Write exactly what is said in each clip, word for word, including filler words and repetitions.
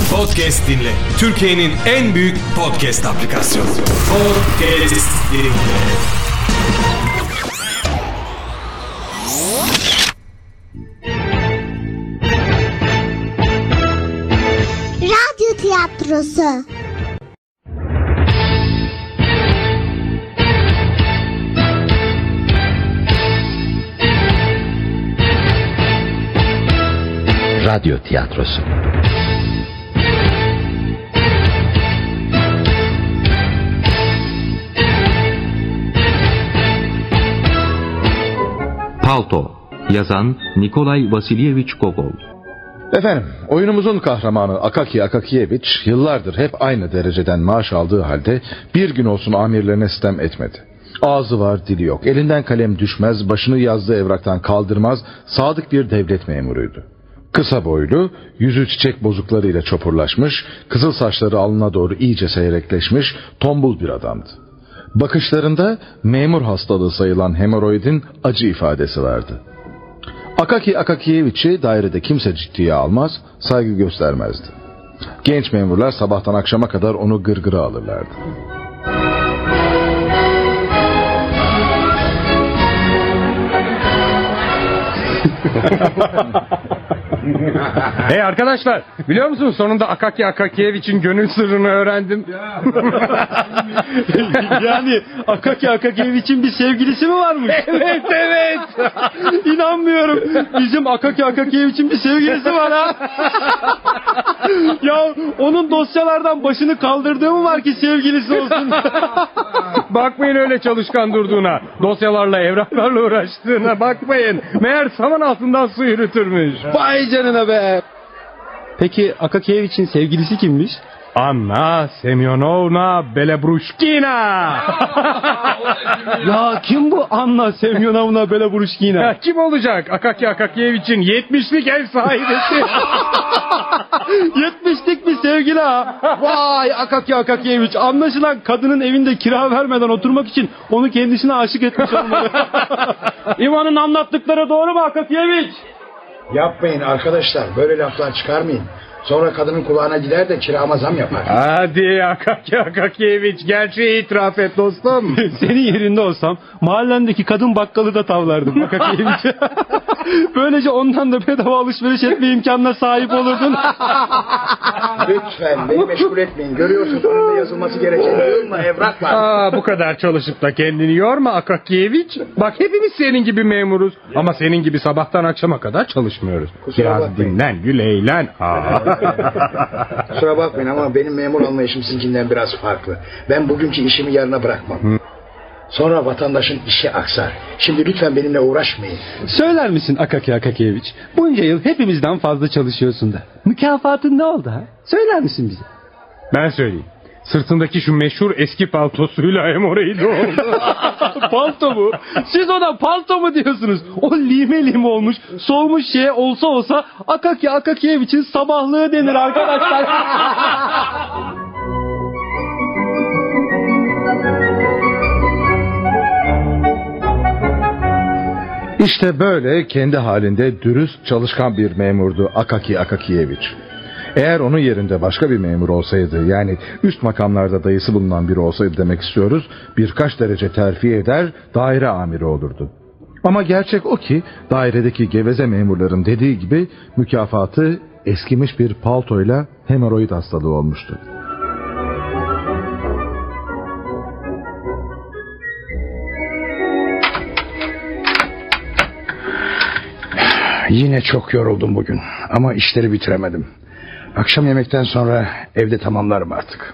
Podcast dinle. Türkiye'nin en büyük podcast aplikasyonu. Podcast dinle. Radyo tiyatrosu. Radyo tiyatrosu. Palto. Yazan Nikolay Vasilyevich Gogol. Efendim, oyunumuzun kahramanı Akaki Akakiyeviç yıllardır hep aynı dereceden maaş aldığı halde bir gün olsun amirlerine sitem etmedi. Ağzı var, dili yok. Elinden kalem düşmez, başını yazdığı evraktan kaldırmaz, sadık bir devlet memuruydu. Kısa boylu, yüzü çiçek bozuklarıyla çopurlaşmış, kızıl saçları alnına doğru iyice seyrekleşmiş, tombul bir adamdı. Bakışlarında memur hastalığı sayılan hemoroidin acı ifadesi vardı. Akaki Akakiyeviç'i dairede kimse ciddiye almaz, saygı göstermezdi. Genç memurlar sabahtan akşama kadar onu gırgıra alırlardı. Hey arkadaşlar, biliyor musunuz sonunda Akaki Akakiyeviç'in gönül sırrını öğrendim. Yani Akaki Akakiyeviç'in bir sevgilisi mi varmış? Evet evet. İnanmıyorum. Bizim Akaki Akakiyeviç'in bir sevgilisi var ha. Ya onun dosyalardan başını kaldırdığı mı var ki sevgilisi olsun? Bakmayın öyle çalışkan durduğuna, dosyalarla evraklarla uğraştığına bakmayın. Meğer saman altından su yürütürmüş. Vay canına be. Peki Akakiyeviç'in sevgilisi kimmiş? Anna Semyonovna Belebrushkina. Ya kim bu Anna Semyonovna Belebrushkina? Ya kim olacak? Akaki Akakiyeviç'in yetmişlik ev sahibesi. Yetmişlik bir sevgili ha. Vay Akaki Akakiyeviç. Anlaşılan kadının evinde kira vermeden oturmak için onu kendisine aşık etmiş olmalı. İvan'ın anlattıkları doğru mu Akakiyeviç? Yapmayın arkadaşlar, böyle laflar çıkarmayın. Sonra kadının kulağına gider de kirama zam yapar. Hadi Akaki Akakiyeviç, gerçeği itiraf et dostum. Senin yerinde olsam mahallendeki kadın bakkalı da tavlardım Akakiyeviç. Böylece ondan da bedava alışveriş etme imkanına sahip olurdun. Lütfen beni meşgul etmeyin. Görüyorsunuz önünde yazılması gereken yığınla evrak var. Aa, bu kadar çalışıp da kendini yorma Akakiyeviç. Bak hepimiz senin gibi memuruz. Ama senin gibi sabahtan akşama kadar çalışmıyoruz. Kusura Biraz bakmayın. dinlen, gül eğlen. Aa. Kusura bakmayın ama benim memur anlayışım sizinkinden biraz farklı. Ben bugünkü işimi yarına bırakmam. Hı. Sonra vatandaşın işi aksar. Şimdi lütfen benimle uğraşmayın. Söyler misin Akaki Akakiyeviç? Bunca yıl hepimizden fazla çalışıyorsun da. Mükafatın ne oldu ha? Söyler misin bize? Ben söyleyeyim. Sırtındaki şu meşhur eski paltosuyla hemoroid oldu. Palto mu? Siz ona palto mu diyorsunuz? O lime lime olmuş, soğumuş şey olsa olsa Akaki Akakiyeviç'in sabahlığı denir arkadaşlar. İşte böyle kendi halinde dürüst çalışkan bir memurdu Akaki Akakiyeviç. Eğer onun yerinde başka bir memur olsaydı, yani üst makamlarda dayısı bulunan biri olsaydı demek istiyoruz, birkaç derece terfi eder, daire amiri olurdu. Ama gerçek o ki dairedeki geveze memurların dediği gibi mükafatı eskimiş bir paltoyla hemoroid hastalığı olmuştu. Yine çok yoruldum bugün ama işleri bitiremedim. Akşam yemekten sonra evde tamamlarım artık.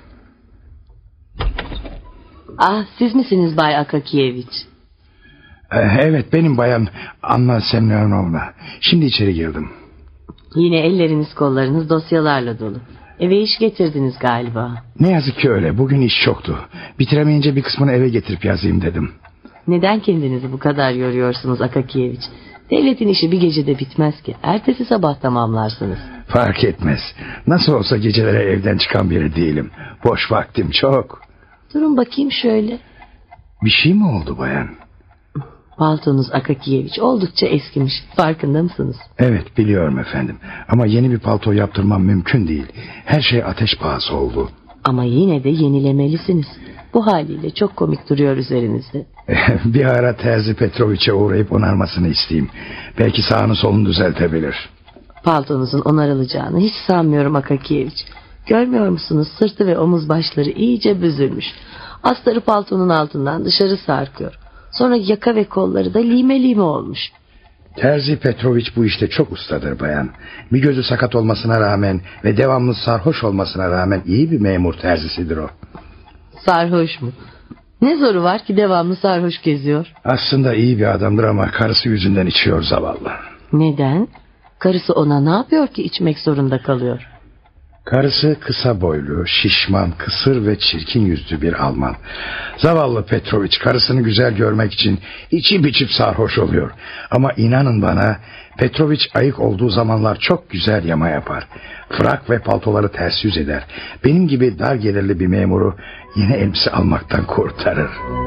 Ah, siz misiniz Bay Akakiyeviç? Ee, evet benim bayan Anna Semyonovna. Şimdi içeri girdim. Yine elleriniz kollarınız dosyalarla dolu. Eve iş getirdiniz galiba. Ne yazık ki öyle. Bugün iş çoktu. Bitiremeyince bir kısmını eve getirip yazayım dedim. Neden kendinizi bu kadar yoruyorsunuz Akakiyeviç? Devletin işi bir gecede bitmez ki. Ertesi sabah tamamlarsınız. Fark etmez. Nasıl olsa gecelere evden çıkan biri değilim. Boş vaktim çok. Durun bakayım şöyle. Bir şey mi oldu bayan? Paltonuz Akakiyeviç oldukça eskimiş. Farkında mısınız? Evet, biliyorum efendim. Ama yeni bir palto yaptırmam mümkün değil. Her şey ateş pahası oldu. Ama yine de yenilemelisiniz. Bu haliyle çok komik duruyor üzerinizde. Bir ara Terzi Petroviç'e uğrayıp onarmasını isteyeyim. Belki sağını solunu düzeltebilir. Paltonuzun onarılacağını hiç sanmıyorum Akakiyeviç. Görmüyor musunuz, sırtı ve omuz başları iyice büzülmüş. Astarı paltonun altından dışarı sarkıyor. Sonra yaka ve kolları da lime lime olmuş. Terzi Petroviç bu işte çok ustadır bayan. Bir gözü sakat olmasına rağmen ve devamlı sarhoş olmasına rağmen iyi bir memur terzisidir o. Sarhoş mu? Ne zoru var ki devamlı sarhoş geziyor? Aslında iyi bir adamdır ama karısı yüzünden içiyor zavallı. Neden? Karısı ona ne yapıyor ki içmek zorunda kalıyor? Karısı kısa boylu, şişman, kısır ve çirkin yüzlü bir Alman. Zavallı Petroviç karısını güzel görmek için içip içip sarhoş oluyor. Ama inanın bana, Petroviç ayık olduğu zamanlar çok güzel yama yapar. Frak ve paltoları ters yüz eder. Benim gibi dar gelirli bir memuru yeni elbise almaktan kurtarır.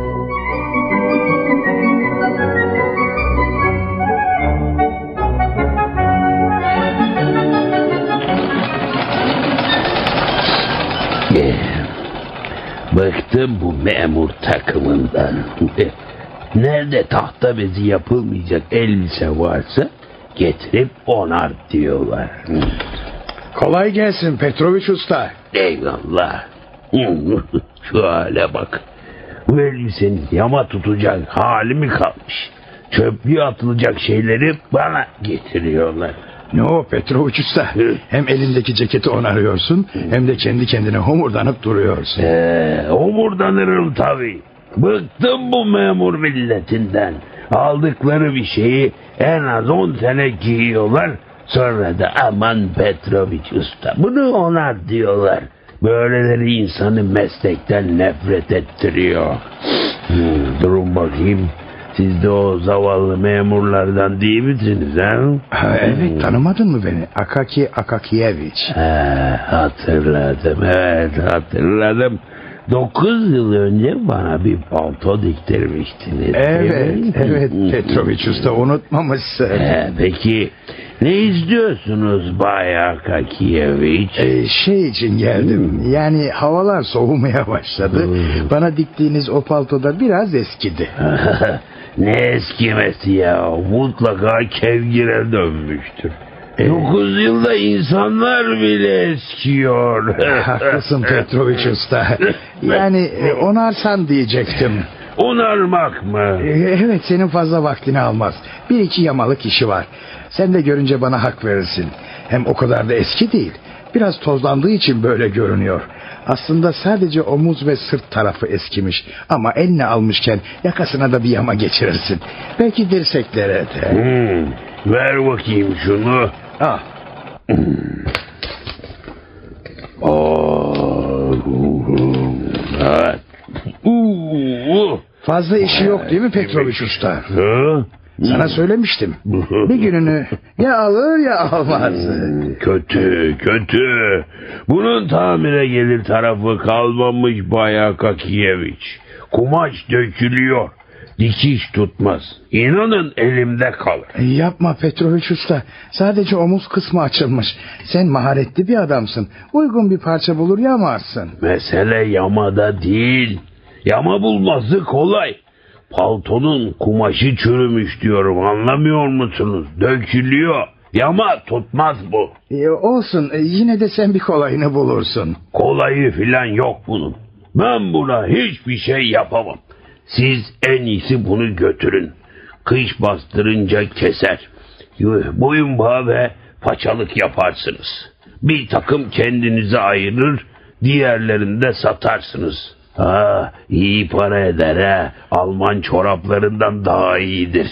Bıktım bu memur takımından. Nerede tahta bezi yapılmayacak elbise varsa getirip onar diyorlar. Kolay gelsin Petroviç Usta. Eyvallah. Şu hale bak. Bu elbisenin yama tutacak hali mi kalmış? Çöplüğe atılacak şeyleri bana getiriyorlar. Ne o Petroviç Usta? Hem elindeki ceketi onarıyorsun hem de kendi kendine homurdanıp duruyorsun. Ee, homurdanırım tabii. Bıktım bu memur milletinden. Aldıkları bir şeyi en az on sene giyiyorlar. Sonra da aman Petroviç Usta bunu onar diyorlar. Böyleleri insanı meslekten nefret ettiriyor. Hmm, durun bakayım. Siz de o zavallı memurlardan değil misiniz ha? Ha, evet, tanımadın mı beni? Akaki Akakiyeviç. Ha, hatırladım, evet hatırladım. Dokuz yıl önce bana bir palto diktirmiştiniz. Evet, evet Petroviç Usta, unutmamışsın. Ee, peki ne istiyorsunuz Bay Akakiyeviç? Ee, şey için geldim. Yani havalar soğumaya başladı. Bana diktiğiniz o paltoda biraz eskidi. Ne eskimesi ya? Mutlaka kevgire dönmüştür. Ee, Dokuz yılda insanlar bile eskiyor. Haklısın Petroviç Usta. Yani onarsan diyecektim. Onarmak mı? Evet, senin fazla vaktini almaz. Bir iki yamalık işi var. Sen de görünce bana hak verirsin. Hem o kadar da eski değil. Biraz tozlandığı için böyle görünüyor. Aslında sadece omuz ve sırt tarafı eskimiş. Ama eline almışken yakasına da bir yama geçirirsin. Belki dirseklere de. Hmm, ver bakayım şunu. Al. Hmm. Oh, evet. Uh, Fazla işi yok değil mi Petroviç Usta? Hı? Sana söylemiştim. Bir gününü ya alır ya almaz. Kötü, kötü. Bunun tamire gelir tarafı kalmamış Bay Akakiyeviç. Kumaş dökülüyor. Dikiş tutmaz. İnanın elimde kalır. Yapma Petroviç Usta. Sadece omuz kısmı açılmış. Sen maharetli bir adamsın. Uygun bir parça bulur yamarsın. Mesele yamada değil. Yama bulması kolay. Paltonun kumaşı çürümüş diyorum, anlamıyor musunuz? Dökülüyor. Yama tutmaz bu. E, olsun e, yine de sen bir kolayını bulursun. Kolayı filan yok bunun. Ben buna hiçbir şey yapamam. Siz en iyisi bunu götürün. Kış bastırınca keser. Boyun bağı ve paçalık yaparsınız. Bir takım kendinize ayırır, diğerlerini de satarsınız. Ha, iyi para eder ha. Alman çoraplarından daha iyidir.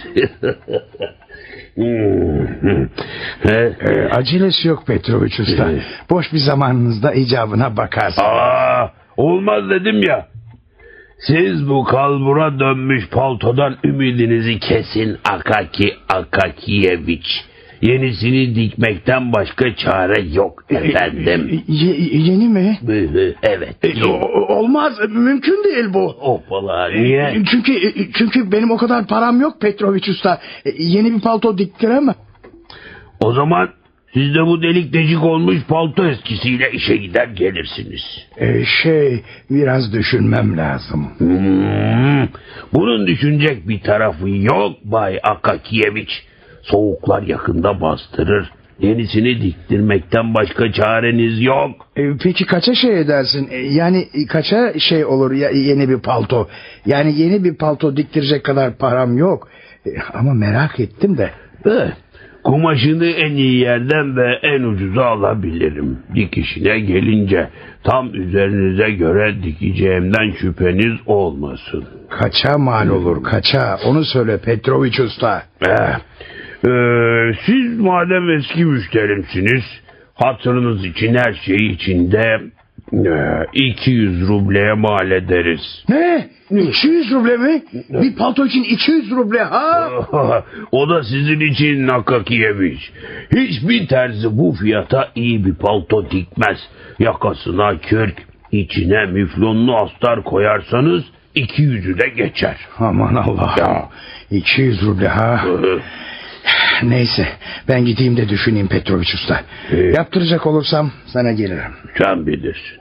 e, acelesi yok Petroviç Usta. Boş bir zamanınızda icabına bakarsınız. Aa, olmaz dedim ya. Siz bu kalbura dönmüş paltodan ümidinizi kesin Akaki Akakiyeviç. Yenisini dikmekten başka çare yok efendim. Ye- yeni mi? Evet. E, o- olmaz. Mümkün değil bu. Hoppala, niye? Çünkü çünkü benim o kadar param yok Petrovic Usta. E, Yeni bir palto diktiremem. O zaman siz de bu delik deşik olmuş palto eskisiyle işe gider gelirsiniz. E, şey biraz düşünmem lazım. Hmm, bunun düşünecek bir tarafı yok Bay Akakiyeviç. Soğuklar yakında bastırır. Yenisini diktirmekten başka çareniz yok. E, peki kaça şey edersin? E, yani kaça şey olur ya, yeni bir palto? Yani yeni bir palto diktirecek kadar param yok. E, ama merak ettim de. Eh, kumaşını en iyi yerden ve en ucuza alabilirim. Dikişine gelince tam üzerinize göre dikeceğimden şüpheniz olmasın. Kaça mal olur kaça? Onu söyle Petrovic Usta. Eh, Ee, siz madem eski müşterimsiniz, hatırınız için her şey içinde e, iki yüz rubleye mal ederiz. Ne? iki yüz ruble mi? Bir palto için iki yüz ruble ha? O da sizin için Akakiyeviç. Hiçbir terzi bu fiyata iyi bir palto dikmez. Yakasına kürk, içine müflonlu astar koyarsanız iki yüzü de geçer. Aman Allah'ım. iki yüz ruble ha? Neyse ben gideyim de düşüneyim Petrovic Usta. Ee, Yaptıracak olursam sana gelirim. Sen bilirsin.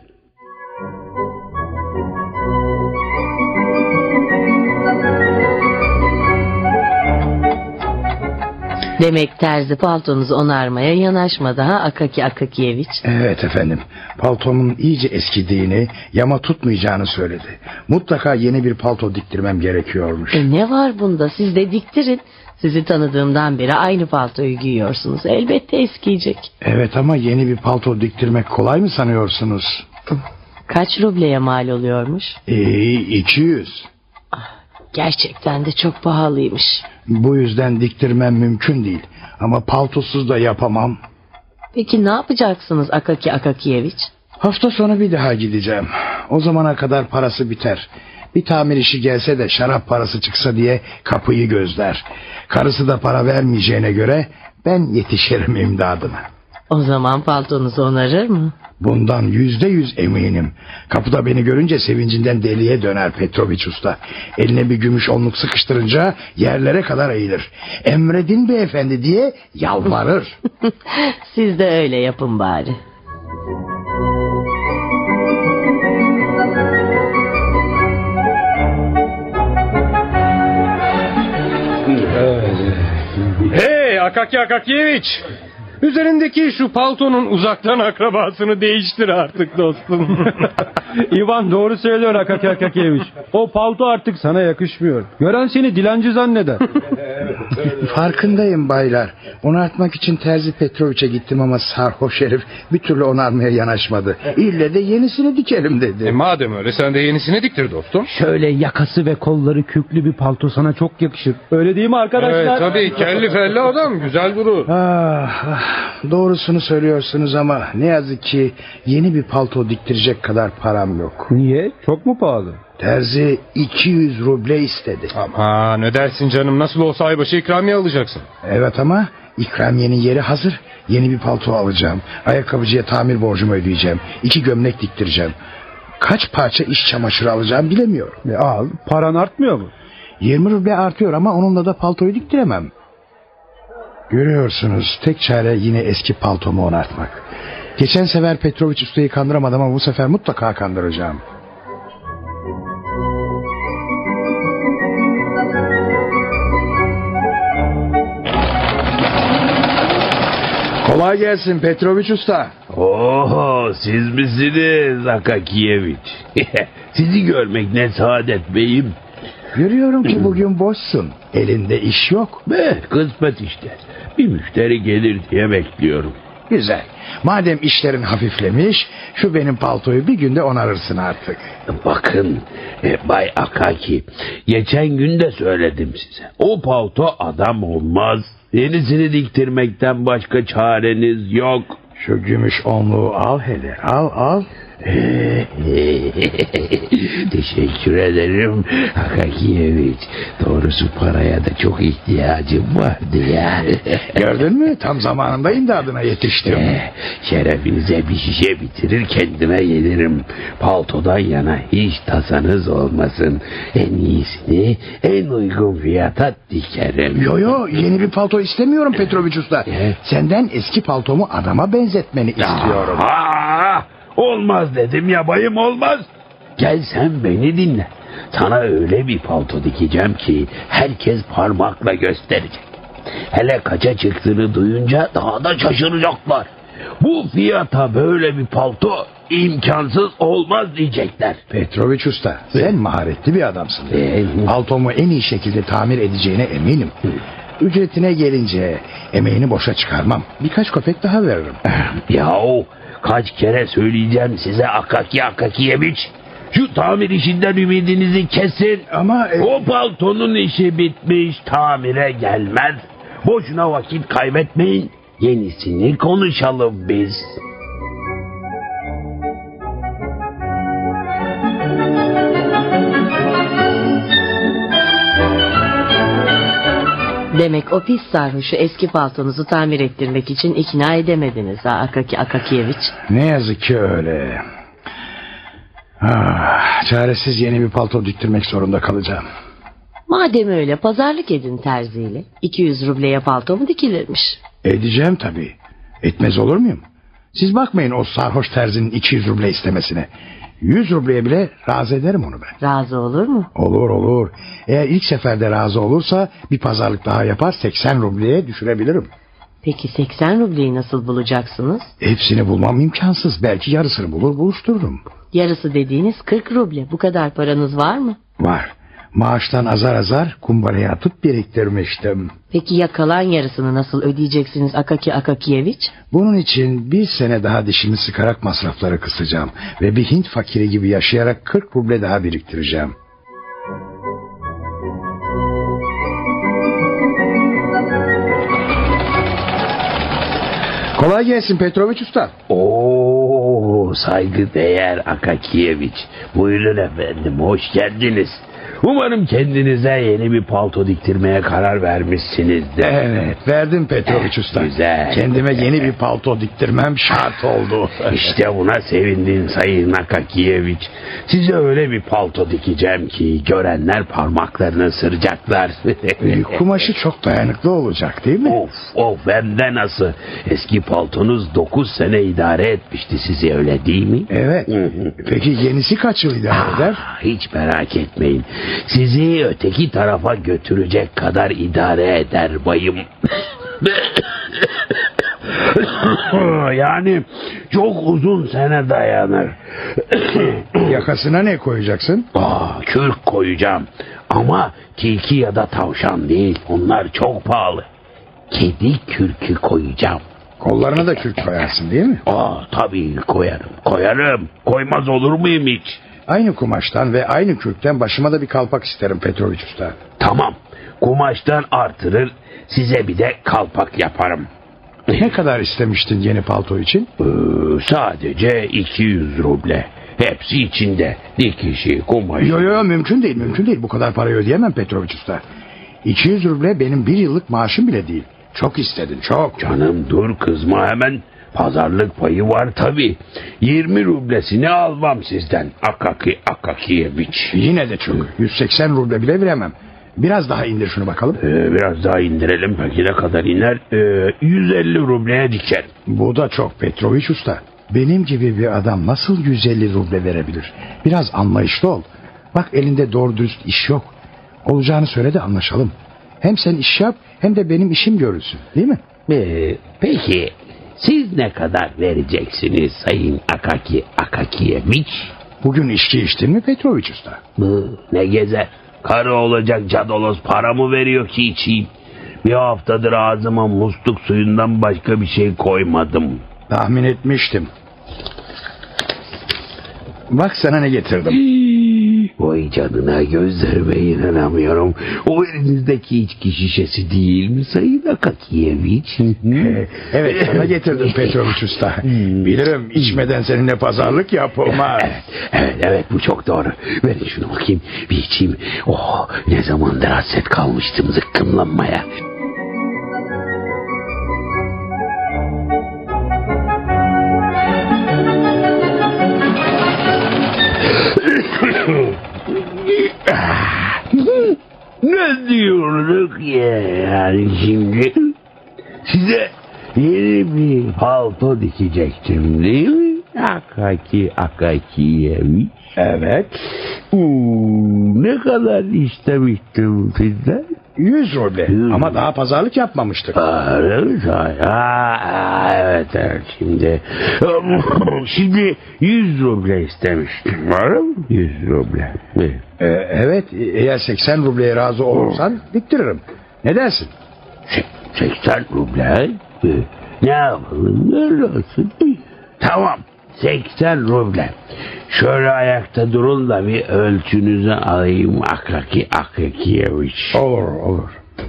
Demek terzi paltonuzu onarmaya yanaşmadı ha Akaki Akakiyeviç? Evet efendim. Paltomun iyice eskidiğini, yama tutmayacağını söyledi. Mutlaka yeni bir palto diktirmem gerekiyormuş. E ne var bunda? Siz de diktirin. Sizi tanıdığımdan beri aynı paltoyu giyiyorsunuz. Elbette eskiyecek. Evet ama yeni bir palto diktirmek kolay mı sanıyorsunuz? Kaç rubleye mal oluyormuş? Ee, iki yüz. Gerçekten de çok pahalıymış. Bu yüzden diktirmem mümkün değil. Ama paltosuz da yapamam. Peki ne yapacaksınız Akaki Akakiyeviç? Hafta sonu bir daha gideceğim. O zamana kadar parası biter. Bir tamir işi gelse de şarap parası çıksa diye kapıyı gözler. Karısı da para vermeyeceğine göre ben yetişirim imdadına. O zaman paltonuzu onarır mı? Bundan yüzde yüz eminim. Kapıda beni görünce sevincinden deliye döner Petrovic Usta. Eline bir gümüş onluk sıkıştırınca yerlere kadar eğilir. Emredin beyefendi diye yalvarır. Siz de öyle yapın bari. Hey Akaki Akakiyeviç! Üzerindeki şu paltonun uzaktan akrabasını değiştir artık dostum. İvan doğru söylüyor Akaki Akakiyeviç. O palto artık sana yakışmıyor. Gören seni dilenci zanneder. Farkındayım baylar. Onartmak için Terzi Petrovic'e gittim ama sarhoş herif bir türlü onarmaya yanaşmadı. İlle de yenisini dikelim dedi. E madem öyle sen de yenisini diktir dostum. Şöyle yakası ve kolları kürklü bir palto sana çok yakışır. Öyle değil mi arkadaşlar? Evet tabii kelli felli adam güzel durur. Ah, ah, doğrusunu söylüyorsunuz ama ne yazık ki yeni bir palto diktirecek kadar param yok. Niye? Çok mu pahalı? Terzi iki yüz ruble istedi. Ama ne dersin canım, nasıl olsa aybaşı ikramiye alacaksın. Evet ama ikramiyenin yeri hazır. Yeni bir palto alacağım. Ayakkabıcıya tamir borcumu ödeyeceğim. İki gömlek diktireceğim. Kaç parça iş çamaşırı alacağım bilemiyorum. E al, paran artmıyor mu? yirmi ruble artıyor ama onunla da paltoyu diktiremem. Görüyorsunuz tek çare yine eski paltomu onartmak. Geçen sefer Petrovic Usta'yı kandıramadım ama bu sefer mutlaka kandıracağım. Kolay gelsin Petrovic Usta. Oho, siz misiniz Akakiyeviç? Sizi görmek ne saadet beyim. Görüyorum ki bugün boşsun. Elinde iş yok. Be, kısmet işte. Bir müşteri gelir diye bekliyorum. Güzel. Madem işlerin hafiflemiş, şu benim paltoyu bir günde onarırsın artık. Bakın e, Bay Akaki, geçen gün de söyledim size. O palto adam olmaz. Yenisini diktirmekten başka çareniz yok. Şu gümüş onluğu al hele, al al. Teşekkür ederim Akakiyeviç. Doğrusu paraya da çok ihtiyacım vardı ya. Gördün mü? Tam zamanında imdadına yetiştim. Eh, şerefinize bir şişe bitirir kendime gelirim. Paltodan yana hiç tasanız olmasın. En iyisini en uygun fiyata dikerim. Yo yo, yeni bir palto istemiyorum Petroviç Usta. Eh? Senden eski paltomu adama benzetmeni istiyorum. Aa, olmaz dedim ya bayım, olmaz. Gel sen beni dinle. Sana öyle bir palto dikeceğim ki herkes parmakla gösterecek. Hele kaça çıktığını duyunca daha da şaşıracaklar. Bu fiyata böyle bir palto imkansız olmaz diyecekler. Petroviç Usta, sen maharetli bir adamsın. Ee, Paltomu en iyi şekilde tamir edeceğine eminim. Ücretine gelince emeğini boşa çıkarmam. Birkaç köpek daha veririm. Yahu kaç kere söyleyeceğim size Akaki Akakiyeviç. Şu tamir işinden ümidinizi kesin. Ama e... o paltonun işi bitmiş, tamire gelmez. Boşuna vakit kaybetmeyin. Yenisini konuşalım biz. Demek o pis sarhoşu eski paltonuzu tamir ettirmek için ikna edemediniz ha Akaki Akakiyeviç. Ne yazık ki öyle. Ah, çaresiz yeni bir palto diktirmek zorunda kalacağım. Madem öyle pazarlık edin terziyle. iki yüz rubleye palto mu dikilirmiş? Edeceğim tabii. Etmez olur muyum? Siz bakmayın o sarhoş terzinin iki yüz ruble istemesine. yüz rubleye bile razı ederim onu ben. Razı olur mu? Olur olur. Eğer ilk seferde razı olursa bir pazarlık daha yapar, seksen rubleye düşürebilirim. Peki seksen rubleyi nasıl bulacaksınız? Hepsini bulmam imkansız. Belki yarısını bulur buluştururum. Yarısı dediğiniz kırk ruble. Bu kadar paranız var mı? Var. Maaştan azar azar kumbaraya atıp biriktirmiştim. Peki ya kalan yarısını nasıl ödeyeceksiniz Akaki Akakiyeviç? Bunun için bir sene daha dişimi sıkarak masrafları kısacağım. Ve bir Hint fakiri gibi yaşayarak kırk ruble daha biriktireceğim. Kolay gelsin Petroviç Usta. Oo, saygıdeğer Akakiyeviç. Buyurun efendim, hoş geldiniz. Umarım kendinize yeni bir palto diktirmeye karar vermişsinizdir. Evet, verdim Petroviç Usta. Güzel. Kendime yeni bir palto diktirmem şart oldu. İşte buna sevindim Sayın Akakiyeviç. Size öyle bir palto dikeceğim ki görenler parmaklarını ısıracaklar. Kumaşı çok dayanıklı olacak değil mi? Of of, hem de nasıl. Eski paltonuz dokuz sene idare etmişti sizi, öyle değil mi? Evet. Peki yenisi kaç yıl idare eder? Hiç merak etmeyin. Sizi öteki tarafa götürecek kadar idare eder bayım. Yani çok uzun sene dayanır. Yakasına ne koyacaksın? Aa, kürk koyacağım. Ama tilki ya da tavşan değil. Onlar çok pahalı. Kedi kürkü koyacağım. Kollarına da kürk koyarsın değil mi? Aa, tabii koyarım. Koyarım. Koymaz olur muyum hiç? Aynı kumaştan ve aynı kürkten başıma da bir kalpak isterim Petroviç Usta. Tamam. Kumaştan artırır, size bir de kalpak yaparım. Ne kadar istemiştin yeni palto için? Ee, sadece iki yüz ruble. Hepsi içinde. Dikişi, kumaşı. Yo yo, mümkün değil mümkün değil. Bu kadar parayı ödeyemem Petroviç Usta. iki yüz ruble benim bir yıllık maaşım bile değil. Çok istedin çok. Canım dur, kızma hemen. Pazarlık payı var tabii. yirmi rublesini almam sizden Akaki Akakiyeviç. Yine de çok. yüz seksen ruble bile veremem. Biraz daha indir şunu bakalım. Ee, biraz daha indirelim. Peki ne kadar iner? Ee, yüz elli rubleye diker. Bu da çok Petroviç Usta. Benim gibi bir adam nasıl yüz elli ruble verebilir? Biraz anlayışlı ol. Bak, elinde doğru dürüst iş yok. Olacağını söyle de anlaşalım. Hem sen iş yap hem de benim işim görülsün, değil mi? Ee, peki siz ne kadar vereceksiniz Sayın Akaki Akakiyeviç? Bugün içki içtin mi Petroviç Usta? Bu ne gezer? Karı olacak cadolos para mı veriyor ki içeyim? Bir haftadır ağzıma musluk suyundan başka bir şey koymadım. Tahmin etmiştim. Bak sana ne getirdim. Vay canına, gözlerime inanamıyorum. O elinizdeki içki şişesi değil mi Sayın Akakiyeviç? Evet, sana getirdim Petroviç Usta. Bilirim, içmeden seninle pazarlık yapılmaz. Evet, evet, evet, bu çok doğru. Verin şunu bakayım, bir içeyim. Oh, ne zamandır hasret kalmıştım zıkkımlanmaya. Ne diyorduk ya yani şimdi? Size yeni bir palto dikecektim değil mi? Akaki Akakiyeviç. Evet. Uuu, ne kadar istemiştim sizden? Yüz ruble. Yüz. Ama daha pazarlık yapmamıştık. Aa, evet, aa, evet, evet, şimdi şimdi yüz ruble istemiştim. Var mı? Yüz ruble. Ee, evet, eğer seksen rubleye razı olursan diktiririm. Ne dersin? seksen ruble? Ne yapalım? Öyle olsun. Tamam. seksen ruble. Şöyle ayakta durun da bir ölçünüzü alayım Akaki Akakiyeviç. Olur, olur.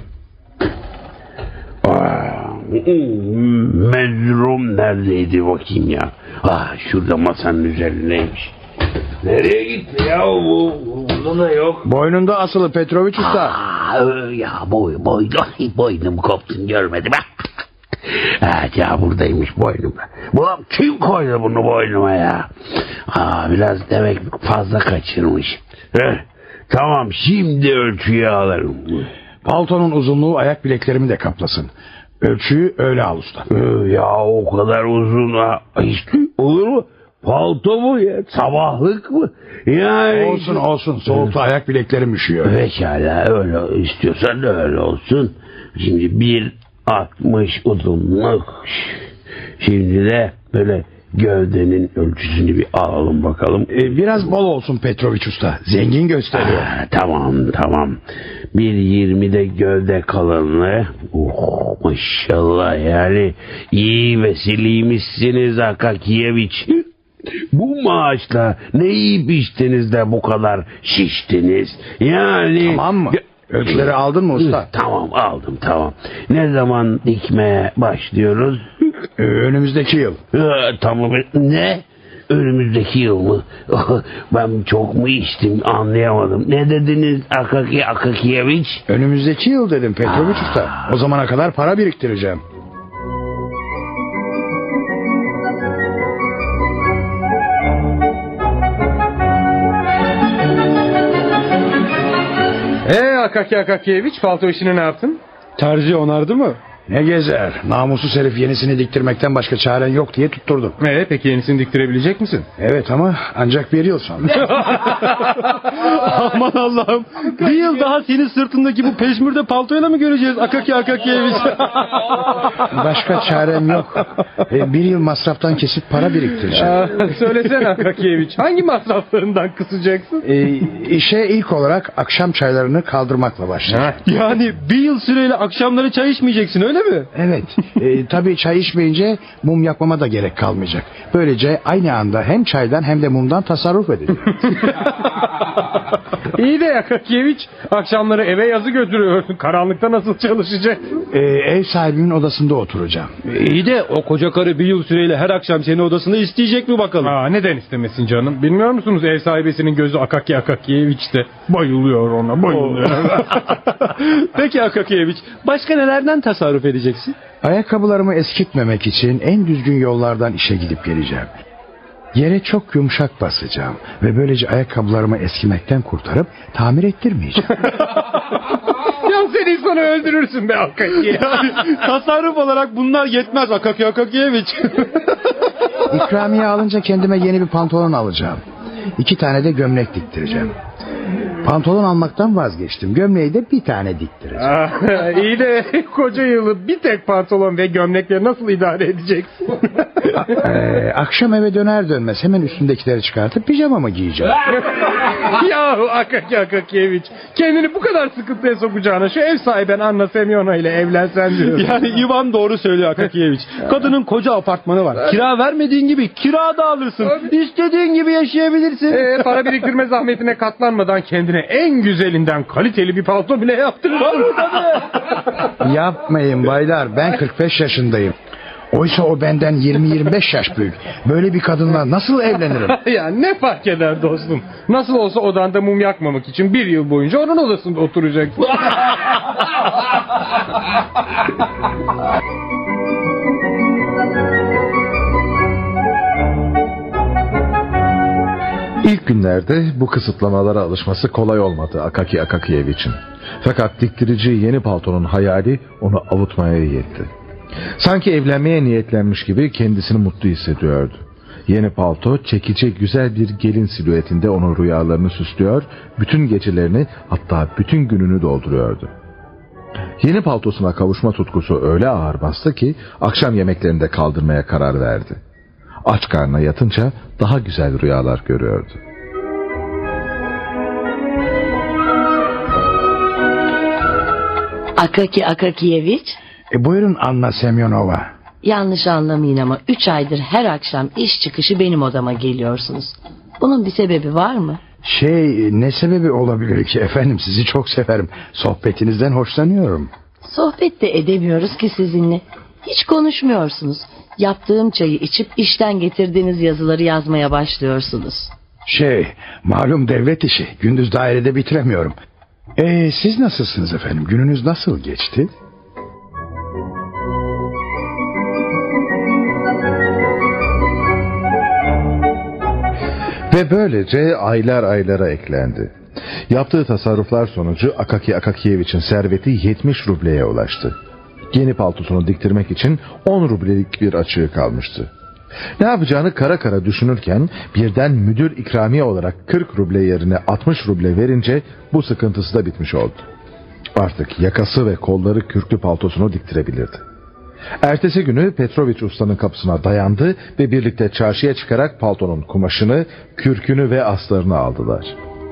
Mezrum neredeydi bakayım ya? Ah, şurada masanın üzerindeymiş. Nereye gitti ya bu? Burada da yok. Boynunda asılı Petroviç Usta. Aa, ya boy, boy, boynum koptun görmedim. Evet ya, buradaymış boynumda. Bu kim koydu bunu boynuma ya? Aa, biraz demek fazla kaçırmış. Eh, tamam, şimdi ölçüyü alırım. Paltonun uzunluğu ayak bileklerimi de kaplasın. Ölçüyü öyle al usta. Ee, ya o kadar uzun ha. İşte olur mu? Palto mu ya? Sabahlık mı? Yani... Olsun olsun. Soğukta ayak bileklerim üşüyor. Pekala, öyle istiyorsan da öyle olsun. Şimdi bir altmış uzunluk. Şimdi de böyle gövdenin ölçüsünü bir alalım bakalım. Ee, biraz bol olsun Petroviç Usta. Zengin gösteriyor. Aa, tamam tamam. Bir yirmi de gövde kalınlığı. Oh, maşallah, yani iyi vesiliymişsiniz Akakiyeviç. Bu maaşla ne yiyip içtiniz de bu kadar şiştiniz? Yani... Tamam mı? Ölçüleri aldın mı usta? Tamam, aldım, tamam. Ne zaman dikmeye başlıyoruz? Ee, önümüzdeki yıl. Ee, tamam. Ne? Önümüzdeki yıl mı? Ben çok mu içtim, anlayamadım. Ne dediniz Akaki Akakiyeviç? Önümüzdeki yıl dedim Petroviç Usta. O zamana kadar para biriktireceğim. Eee Akaki Akakiyeviç, palto işini ne yaptın? Terzi onardı mı? Ne gezer? Namussuz herif yenisini diktirmekten başka çaren yok diye tutturdu. Ee, peki yenisini diktirebilecek misin? Evet, ama ancak bir yıl sonra. Aman Allah'ım. Bir yıl daha senin sırtındaki bu peşmürde paltoyla mı göreceğiz Akaki Akakiyeviç? Başka çarem yok. Ee, bir yıl masraftan kesip para biriktireceğim. Aa, söylesene Akakiyeviç, hangi masraflarından kısacaksın? Ee, işe ilk olarak akşam çaylarını kaldırmakla başlayacağım. Yani bir yıl süreyle akşamları çay içmeyeceksin, öyle mi? Evet. E, tabii çay içmeyince mum yakmama da gerek kalmayacak. Böylece aynı anda hem çaydan hem de mumdan tasarruf edeceğim. İyi de Akakiyeviç, akşamları eve yazı götürüyorsun. Karanlıkta nasıl çalışacak? Ee, ev sahibimin odasında oturacağım. İyi de o koca karı bir yıl süreyle her akşam senin odasında isteyecek mi bakalım? Aa, neden istemesin canım? Bilmiyor musunuz, ev sahibesinin gözü Akaki Akakiyeviç'te. Bayılıyor ona, bayılıyor. Peki Akakiyeviç, başka nelerden tasarruf edeceksin? Ayakkabılarımı eskitmemek için en düzgün yollardan işe gidip geleceğim. Yere çok yumuşak basacağım ve böylece ayakkabılarımı eskimekten kurtarıp tamir ettirmeyeceğim. Ya sen insanı öldürürsün be Akaki. Yani, tasarruf olarak bunlar yetmez Akaki Akakiyeviç. İkramiye alınca kendime yeni bir pantolon alacağım. İki tane de gömlek diktireceğim. Pantolon almaktan vazgeçtim. Gömleği de bir tane diktireceğim. Aa, iyi de koca yılı bir tek pantolon ve gömlekle nasıl idare edeceksin? Ee, akşam eve döner dönmez hemen üstündekileri çıkartıp pijamamı giyeceğim. Yahu Akaki Akakiyeviç, kendini bu kadar sıkıntıya sokacağına şu ev sahiben Anna Semyonova ile evlensen diyor. Yani Ivan doğru söylüyor Akakiyeviç. Kadının koca apartmanı var. Kira vermediğin gibi kira da alırsın. İstediğin gibi yaşayabilirsin. Ee, para biriktirme zahmetine katlanmadan kendine en güzelinden kaliteli bir palto bile yaptırırsın. Yapmayın baylar, ben kırk beş yaşındayım. Oysa o benden yirmi yirmi beş yaş büyük. Böyle bir kadınla nasıl evlenirim? Ya ne fark eder dostum? Nasıl olsa odanda mum yakmamak için bir yıl boyunca onun odasında oturacaksın. İlk günlerde bu kısıtlamalara alışması kolay olmadı Akaki Akakiyeviç'in. Fakat diktirici yeni paltonun hayali onu avutmaya yetti. Sanki evlenmeye niyetlenmiş gibi kendisini mutlu hissediyordu. Yeni palto çekici güzel bir gelin silüetinde onun rüyalarını süslüyor, bütün gecelerini hatta bütün gününü dolduruyordu. Yeni paltosuna kavuşma tutkusu öyle ağır bastı ki akşam yemeklerinde kaldırmaya karar verdi. Aç karnına yatınca daha güzel rüyalar görüyordu. Akaki Akakiyeviç, E buyurun Anna Semyonova. yanlış anlamayın ama üç aydır her akşam iş çıkışı benim odama geliyorsunuz. Bunun bir sebebi var mı? Şey, ne sebebi olabilir ki efendim, sizi çok severim. Sohbetinizden hoşlanıyorum. Sohbet de edemiyoruz ki sizinle. Hiç konuşmuyorsunuz. Yaptığım çayı içip işten getirdiğiniz yazıları yazmaya başlıyorsunuz. Şey, malum devlet işi. Gündüz dairede bitiremiyorum. Ee, siz nasılsınız efendim? Gününüz nasıl geçti? Ve böylece aylar aylara eklendi. Yaptığı tasarruflar sonucu Akaki Akakiyeviç'in serveti yetmiş rubleye ulaştı. Yeni paltosunu diktirmek için on rublelik bir açığı kalmıştı. Ne yapacağını kara kara düşünürken birden müdür ikramiye olarak kırk ruble yerine altmış ruble verince bu sıkıntısı da bitmiş oldu. Artık yakası ve kolları kürklü paltosunu diktirebilirdi. Ertesi günü Petroviç ustanın kapısına dayandı ve birlikte çarşıya çıkarak paltonun kumaşını, kürkünü ve astarını aldılar.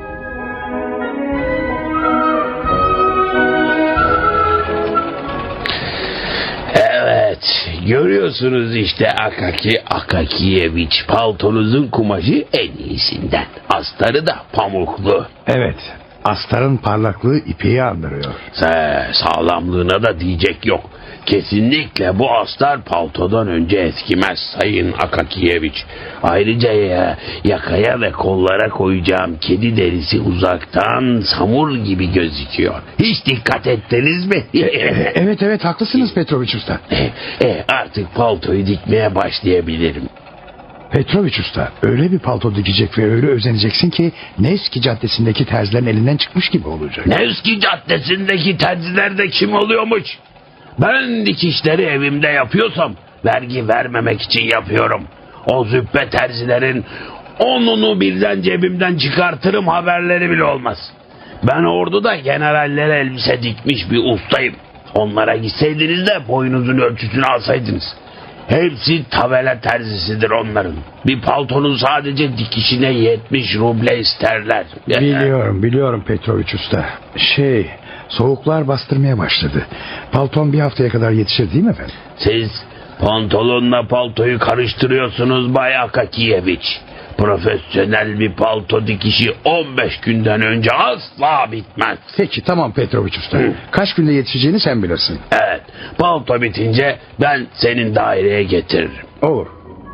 Evet, görüyorsunuz işte Akaki Akakiyeviç, paltonuzun kumaşı en iyisinden. Astarı da pamuklu. Evet, astarın parlaklığı ipeği andırıyor. Sa sağlamlığına da diyecek yok. Kesinlikle bu astar paltodan önce eskimez Sayın Akakiyeviç. Ayrıca ya, yakaya ve kollara koyacağım kedi derisi uzaktan samur gibi gözüküyor. Hiç dikkat ettiniz mi? Evet evet, haklısınız Petroviç Usta. E, e, artık paltoyu dikmeye başlayabilirim. Petroviç Usta, öyle bir palto dikecek ve öyle özeneceksin ki Nevski Caddesi'ndeki terzilerin elinden çıkmış gibi olacak. Nevski Caddesi'ndeki terzilerde kim oluyormuş? Ben dikişleri evimde yapıyorsam vergi vermemek için yapıyorum. O züppe terzilerin onunu birden cebimden çıkartırım, haberleri bile olmaz. Ben orduda generallere elbise dikmiş bir ustayım. Onlara gitseydiniz de boyunuzun ölçüsünü alsaydınız. Hepsi tabela terzisidir onların. Bir paltonun sadece dikişine yetmiş ruble isterler. Biliyorum biliyorum Petroviç Usta. Şey, soğuklar bastırmaya başladı. Palton bir haftaya kadar yetişir değil mi efendim? Siz pantolonla paltoyu karıştırıyorsunuz Bay Akakiyeviç. Profesyonel bir palto dikişi on beş günden önce asla bitmez. Peki tamam Petroviç Usta. Hı. Kaç günde yetişeceğini sen bilirsin. Evet, palto bitince ben senin daireye getiririm. Olur.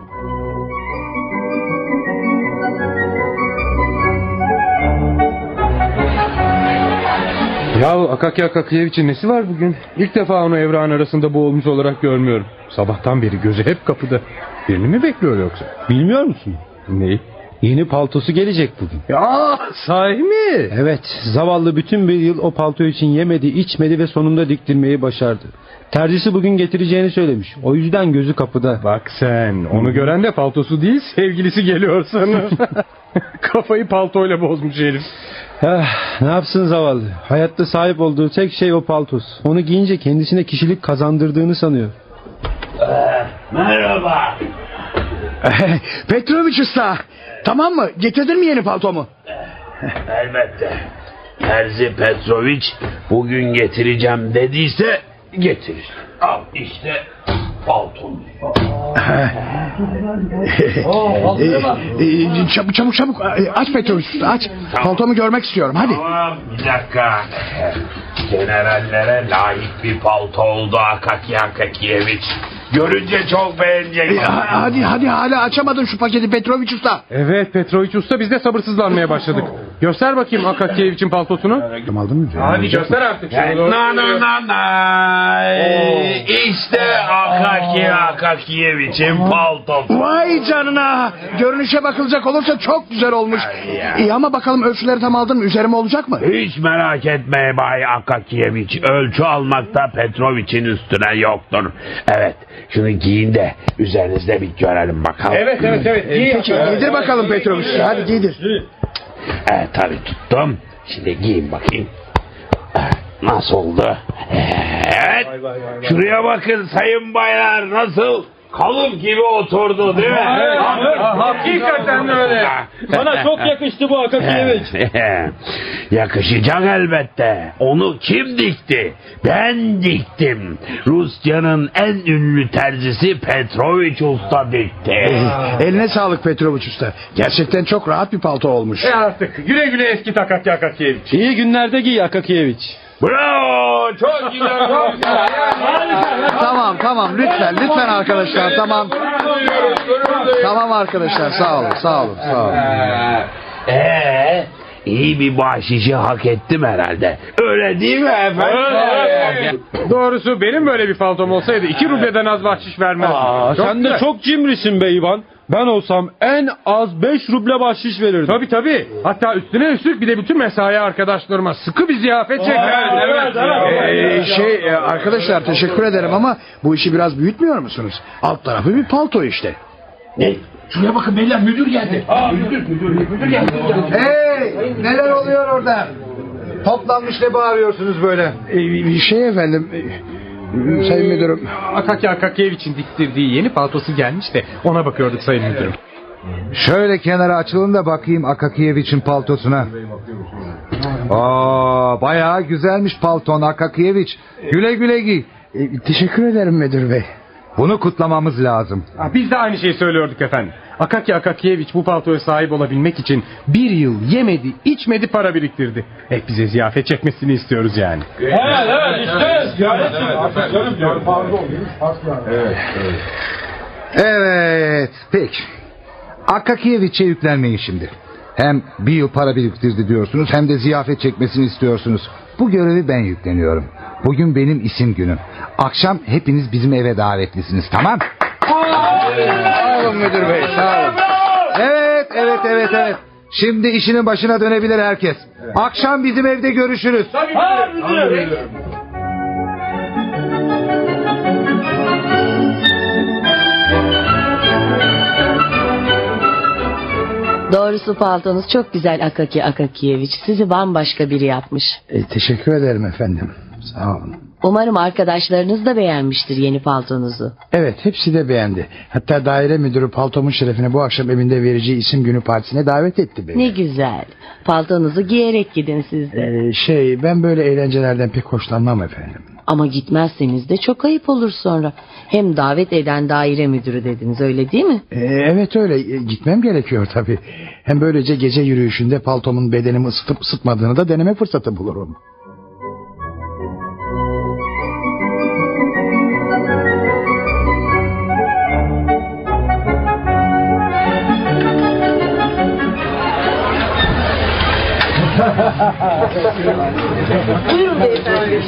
Ya Akaki Akakiyeviç'in nesi var bugün? İlk defa onu Evran arasında boğulmuş olarak görmüyorum. Sabahtan beri gözü hep kapıda. Birini mi bekliyor yoksa? Bilmiyor musun? Neyi? Yeni paltosu gelecek bugün. Ya sahi mi? Evet, zavallı bütün bir yıl o palto için yemedi, içmedi ve sonunda diktirmeyi başardı. Terzisi bugün getireceğini söylemiş. O yüzden gözü kapıda. Bak sen, onu gören de paltosu değil sevgilisi geliyor sanır. Kafayı paltoyla bozmuş herif. Ah, ne yapsın zavallı? Hayatta sahip olduğu tek şey o paltos. Onu giyince kendisine kişilik kazandırdığını sanıyor. Ee, merhaba. Petrovic Usta, tamam mı? Getirdin mi yeni paltomu? Elbette. Terzi Petrovic bugün getireceğim dediyse getirir. Al işte palton. ee, çabuk çabuk çabuk aç Petrovic Usta, aç. Tamam. Paltomu görmek istiyorum, hadi. Tamam, bir dakika. Generallere layık bir palto oldu Akaki Akakiyeviç. Görünce çok beğenecek. Ee, hadi hadi hala açamadın şu paketi Petrovic Usta. Evet Petrovic Usta, biz de sabırsızlanmaya başladık. Göster bakayım Akakiyeviç'in paltosunu. Aldın mı? Hadi göster artık. Na na na na. İşte Akaki Akakiyeviç'in paltosu. Vay canına. Görünüşe bakılacak olursa çok güzel olmuş. İyi ama bakalım ölçüleri tam aldın mı? Üzerime olacak mı? Hiç merak etme Bay Akakiyeviç. Ölçü almakta Petrovic'in üstüne yoktur. Evet. Şunu giyin de üzerinizde bir görelim bakalım. Evet evet evet. Giy. Peki giydir bakalım Petrovic. Hadi giydir. Evet tabii tuttum. Şimdi giyin bakayım. Nasıl oldu? Evet. Şuraya bakın sayın baylar, nasıl? Kalıp gibi oturdu değil mi? Evet, evet. Hakikaten öyle. Bana çok yakıştı bu Akakiyeviç. Yakışacak elbette. Onu kim dikti? Ben diktim. Rusya'nın en ünlü terzisi Petrovic Usta dikti. Eline sağlık Petrovic Usta. Gerçekten çok rahat bir palto olmuş. E artık güle güle eski Akaki Akakiyeviç. İyi günlerde giy Akakiyeviç. Bravo! Çok güzel. Çok güzel. Tamam tamam lütfen lütfen arkadaşlar tamam. Tamam arkadaşlar sağ olun sağ olun sağ olun. Eee iyi bir bahşişi hak ettim herhalde. Öyle değil mi efendim? Doğrusu benim böyle bir paltom olsaydı iki rubleden az bahşiş vermezdim. Aa, sen de çok cimrisin be İvan. Ben olsam en az beş ruble bahşiş verirdim. Tabii tabii. Hatta üstüne üstlük bir de bütün mesai arkadaşlarıma sıkı bir ziyafet çekerdim. Evet, evet. Ee, şey arkadaşlar teşekkür ederim ama bu işi biraz büyütmüyor musunuz? Alt tarafı bir palto işte. Ne? Şuraya bakın beyler, müdür geldi. Aa, müdür, müdür, müdür geldi. Hey, neler oluyor orada? Toplanmış ne bağırıyorsunuz böyle? Ee, şey efendim, sayın müdürüm. Akaki Akakiyeviç'in diktirdiği yeni paltosu gelmiş de ona bakıyorduk sayın müdürüm. Şöyle kenara açılın da bakayım Akakiyeviç'in paltosuna. Aa, bayağı güzelmiş palton Akakiyeviç. Güle güle giy. Ee, teşekkür ederim müdür bey. Bunu kutlamamız lazım. Biz de aynı şeyi söylüyorduk efendim. Akaki Akakiyeviç bu paltoya sahip olabilmek için bir yıl yemedi, içmedi, para biriktirdi. Hep bize ziyafet çekmesini istiyoruz yani. Evet, evet, isteriz. Ziyaret Evet, evet. Evet, peki. Akakiyeviç'e yüklenmeyin şimdi. Hem bir yıl para biriktirdi diyorsunuz, hem de ziyafet çekmesini istiyorsunuz. Bu görevi ben yükleniyorum. Bugün benim isim günüm. Akşam hepiniz bizim eve davetlisiniz, tamam? Sağ olun müdür bey, sağ olun. Evet, evet, evet, evet. Şimdi işinin başına dönebilir herkes. Akşam bizim evde görüşürüz. Ha, müdür. Doğrusu paltonuz çok güzel Akaki Akakiyeviç. Sizi bambaşka biri yapmış. E, teşekkür ederim efendim. Sağ olun. Umarım arkadaşlarınız da beğenmiştir yeni paltonuzu. Evet, hepsi de beğendi. Hatta daire müdürü paltomun şerefine bu akşam evinde vereceği isim günü partisine davet etti beni. Ne güzel. Paltonuzu giyerek gidin siz de. Ee, şey ben böyle eğlencelerden pek hoşlanmam efendim. Ama gitmezseniz de çok ayıp olur sonra. Hem davet eden daire müdürü dediniz, öyle değil mi? Ee, evet öyle, e, gitmem gerekiyor tabii. Hem böylece gece yürüyüşünde paltomun bedenimi ısıtıp ısıtmadığını da deneme fırsatı bulurum. Buyurun beyefendi.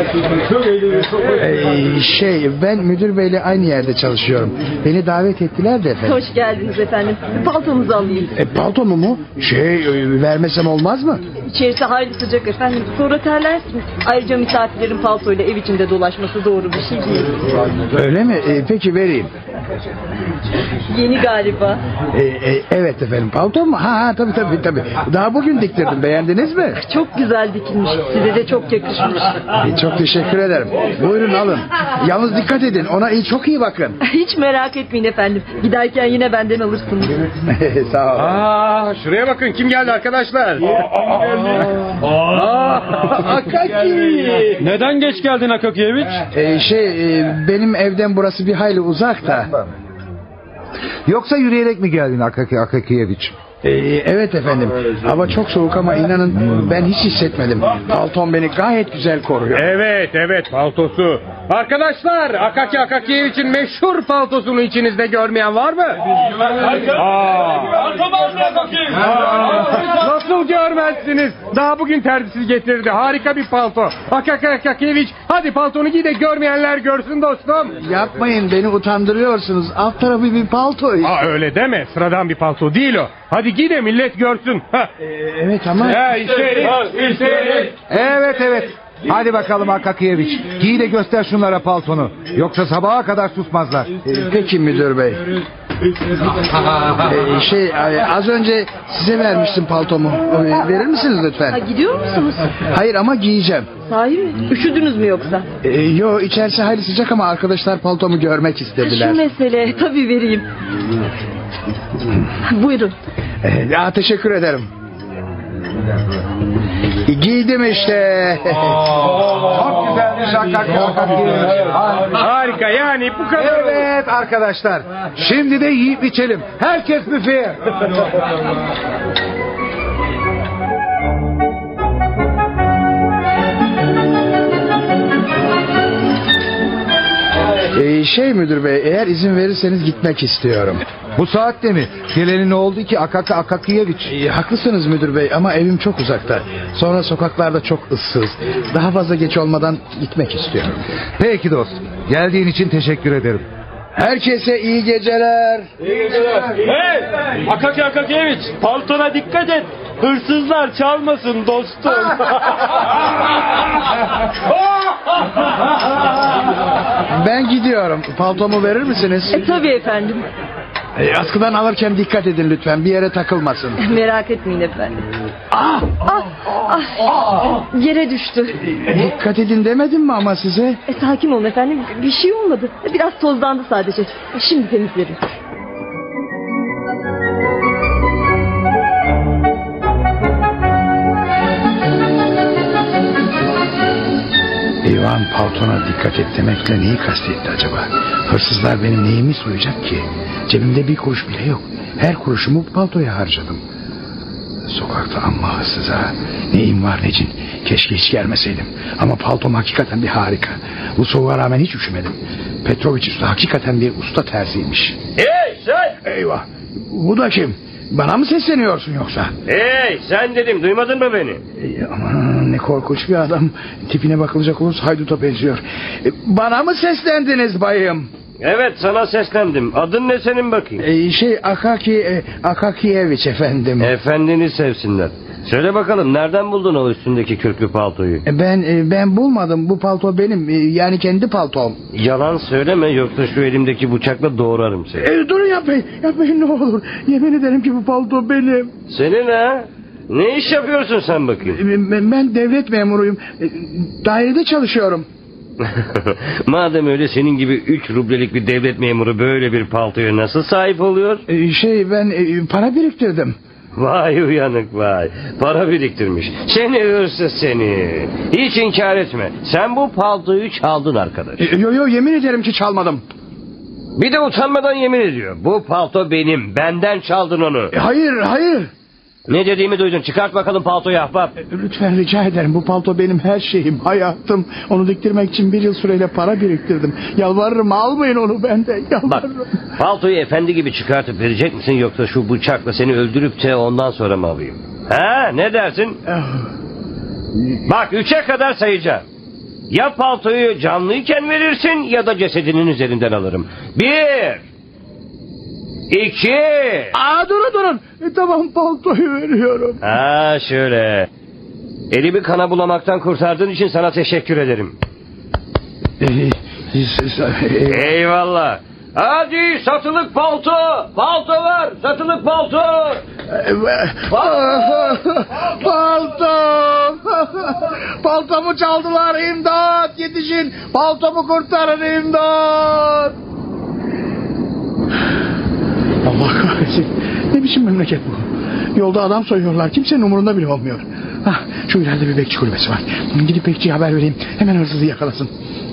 Ee, şey ben müdür beyle aynı yerde çalışıyorum. Beni davet ettiler de efendim. Hoş geldiniz efendim. Paltonuzu alayım. E, paltomu mu? Şey e, vermesem olmaz mı? İçerisi hayli sıcak efendim. Sonra terlersiniz. Ayrıca misafirlerin paltoyla ev içinde dolaşması doğru bir şey değil. Öyle mi? E, peki vereyim. Yeni galiba. E, e, evet efendim, palto mu? Ha, ha tabii tabii tabii. Daha bugün diktirdim, beğendiniz mi? Çok güzel dikilmiş. Size de çok yakışmış. E, çok teşekkür ederim. Buyurun alın. Yalnız dikkat edin, ona iyi, çok iyi bakın. Hiç merak etmeyin efendim. Giderken yine benden alırsınız. Sağ olun. Aa, şuraya bakın kim geldi arkadaşlar. Akaki. Neden geç geldin Akakiyeviç? Ee, şey e, benim evden burası bir hayli uzak da. Yoksa yürüyerek mi geldin Akaki Akakiyeviç? Ee, evet efendim. Hava çok soğuk ama inanın ben hiç hissetmedim. Paltom beni gayet güzel koruyor. Evet evet paltosu. Arkadaşlar Akaki Akakiyeviç'in meşhur paltosunu içinizde görmeyen var mı? Aa. Nasıl görmezsiniz? Daha bugün terzisi getirdi. Harika bir palto. Akaki Akakiyeviç, hadi paltonu giy de görmeyenler görsün dostum. Yapmayın, beni utandırıyorsunuz. Alt tarafı bir palto. Aa, öyle deme. Sıradan bir palto değil o. Hadi giy de millet görsün. Ha. Ee, evet ama... Ya işte, işte. Evet evet. Hadi bakalım Akakiyeviç. Giy de göster şunlara paltonu. Yoksa sabaha kadar susmazlar. Ee, peki müdür bey. ee, şey az önce size vermiştim paltomu. Ee, verir misiniz lütfen? Ha, gidiyor musunuz? Hayır ama giyeceğim. Sahi mi? Üşüdünüz mü yoksa? Ee, yo, içerisi hayli sıcak ama arkadaşlar paltomu görmek istediler. Şu mesele. Tabii vereyim. Buyurun. Ee, ya, teşekkür ederim. Giydim işte. Çok güzelmiş Akaki Akakiyeviç. Harika, yani bu kadar. Evet arkadaşlar. Şimdi de yiyip içelim. Herkes büfeye. Ee, şey müdür bey, eğer izin verirseniz gitmek istiyorum. Bu saatte mi? Geleli ne oldu ki Akaki Akakiyeviç? Ee, haklısınız müdür bey ama evim çok uzakta. Sonra sokaklarda çok ıssız. Daha fazla geç olmadan gitmek istiyorum. Peki dostum. Geldiğin için teşekkür ederim. Herkese iyi geceler. İyi geceler. Hey! Akaki Akakiyeviç, paltona dikkat et. Hırsızlar çalmasın dostum. Ben gidiyorum. Paltomu verir misiniz? E tabii efendim. E, askıdan alırken dikkat edin lütfen. Bir yere takılmasın. Merak etmeyin efendim. Ah, ah, ah, yere düştü. E, dikkat edin demedim mi ama size? E, sakin olun efendim. Bir şey olmadı. Biraz tozlandı sadece. E, şimdi temizlerim. İvan paltona dikkat et demekle neyi kastetti acaba? Hırsızlar benim neyimi soyacak ki? Cebimde bir kuruş bile yok. Her kuruşumu paltoya harcadım. Sokakta amma hırsız ha. Neyim var necin? Keşke hiç gelmeseydim. Ama paltom hakikaten bir harika. Bu soğuğa rağmen hiç üşümedim. Petrovic usta hakikaten bir usta terziymiş. Hey sen! Eyvah! Bu da kim? Bana mı sesleniyorsun yoksa? Hey sen dedim, duymadın mı beni? E, aman ne korkunç bir adam. Tipine bakılacak olursa hayduta benziyor. E, bana mı seslendiniz bayım? Evet, sana seslendim. Adın ne senin bakayım? E, şey Akaki e, Akakiyeviç efendim. Efendini sevsinler. Söyle bakalım, nereden buldun o üstündeki kürklü paltoyu? E, ben e, ben bulmadım. Bu palto benim. E, yani kendi paltom. Yalan söyleme, yoksa şu elimdeki bıçakla doğrarım seni. E, durun yapmayın. Yapmayın ne olur. Yemin ederim ki bu palto benim. Senin ha? Ne iş yapıyorsun sen bakayım? E, ben devlet memuruyum. E, dairede çalışıyorum. Madem öyle, senin gibi üç rublelik bir devlet memuru böyle bir paltoya nasıl sahip oluyor? E, şey ben e, para biriktirdim. Vay uyanık vay. Para biriktirmiş. Seni hırsız seni. Hiç inkar etme. Sen bu paltoyu çaldın arkadaş. E, yo yo yemin ederim ki çalmadım. Bir de utanmadan yemin ediyor. Bu palto benim. Benden çaldın onu. E, hayır hayır. Ne dediğimi duydun. Çıkart bakalım paltoyu ahbap. Lütfen rica ederim. Bu palto benim her şeyim, hayatım. Onu diktirmek için bir yıl süreyle para biriktirdim. Yalvarırım almayın onu benden. Yalvarırım. Bak, paltoyu efendi gibi çıkartıp verecek misin, yoksa şu bıçakla seni öldürüp de ondan sonra mı alayım? Ha, ne dersin? Bak, üçe kadar sayacağım. Ya paltoyu canlıyken verirsin ya da cesedinin üzerinden alırım. Bir... İki... Aa, durun durun. E, tamam, paltoyu veriyorum. Ha şöyle. Elimi kana bulamaktan kurtardığın için sana teşekkür ederim. E, e, e, Eyvallah. Hadi satılık palto. Palto var. Satılık palto. Palto. Paltomu çaldılar, imdat. Yetişin. Paltomu kurtarın, imdat. Allah kahretsin. Ne biçim memleket bu? Yolda adam soyuyorlar. Kimsenin umurunda bile olmuyor. Hah, şu ileride bir bekçi kulübesi var. Gidip bekçiye haber vereyim. Hemen hırsızı yakalasın.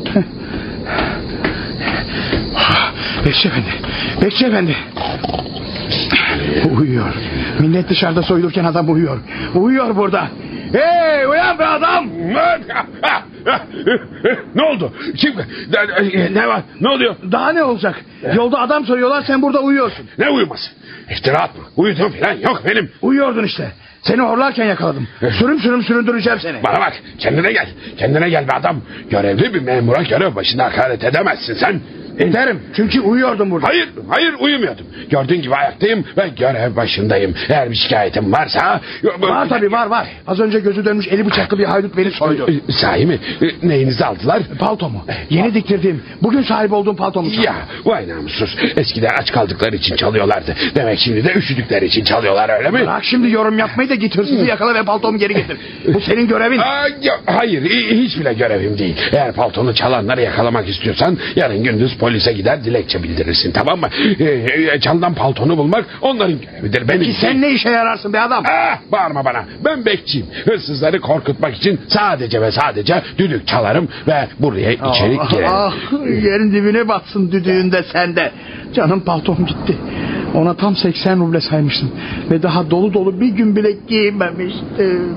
Bekçi efendi. Bekçi efendi. Uyuyor. Millet dışarıda soyulurken adam uyuyor. Uyuyor burada. Hey, uyan be adam. Ne oldu? Kim? Ne var? Ne oluyor? Daha ne olacak? Yolda adam soyuyorlar, sen burada uyuyorsun. Ne uyuması? İftira atma. Uyudum falan yok benim. Uyuyordun işte. Seni horlarken yakaladım. Sürüm sürüm süründüreceğim seni. Bana bak, kendine gel. Kendine gel be adam. Görevli bir memura görev başında hakaret edemezsin sen. Ederim, çünkü uyuyordum burada. Hayır, hayır uyumuyordum. Gördüğün gibi ayaktayım ve görev başındayım. Eğer bir şikayetim varsa... Var tabii, var var. Az önce gözü dönmüş eli bıçaklı bir haydut beni soydu. Sahi mi? Neyinizi aldılar? Paltomu. Yeni diktirdiğim, bugün sahip olduğum paltomu çaldı. Ya vay namussuz. Eskiden aç kaldıkları için çalıyorlardı. Demek şimdi de üşüdükleri için çalıyorlar, öyle mi? Bırak şimdi yorum yapmayı da git hırsızı yakala ve paltomu geri getir. Bu senin görevin. Aa, ya, hayır, hiç bile görevim değil. Eğer paltonu çalanları yakalamak istiyorsan yarın gündüz polise gider dilekçe bildirirsin, tamam mı? Ee, çalınan paltonu bulmak onların görevidir. Benim Peki sen ne işe yararsın be adam? Ah, bağırma bana. Ben bekçiyim. Hırsızları korkutmak için sadece ve sadece düdük çalarım ve buraya içeri ah, girerim. Ah, yerin dibine batsın düdüğünde sende. Canım paltom gitti. Ona tam seksen ruble saymıştım. Ve daha dolu dolu bir gün bile giymemiştim.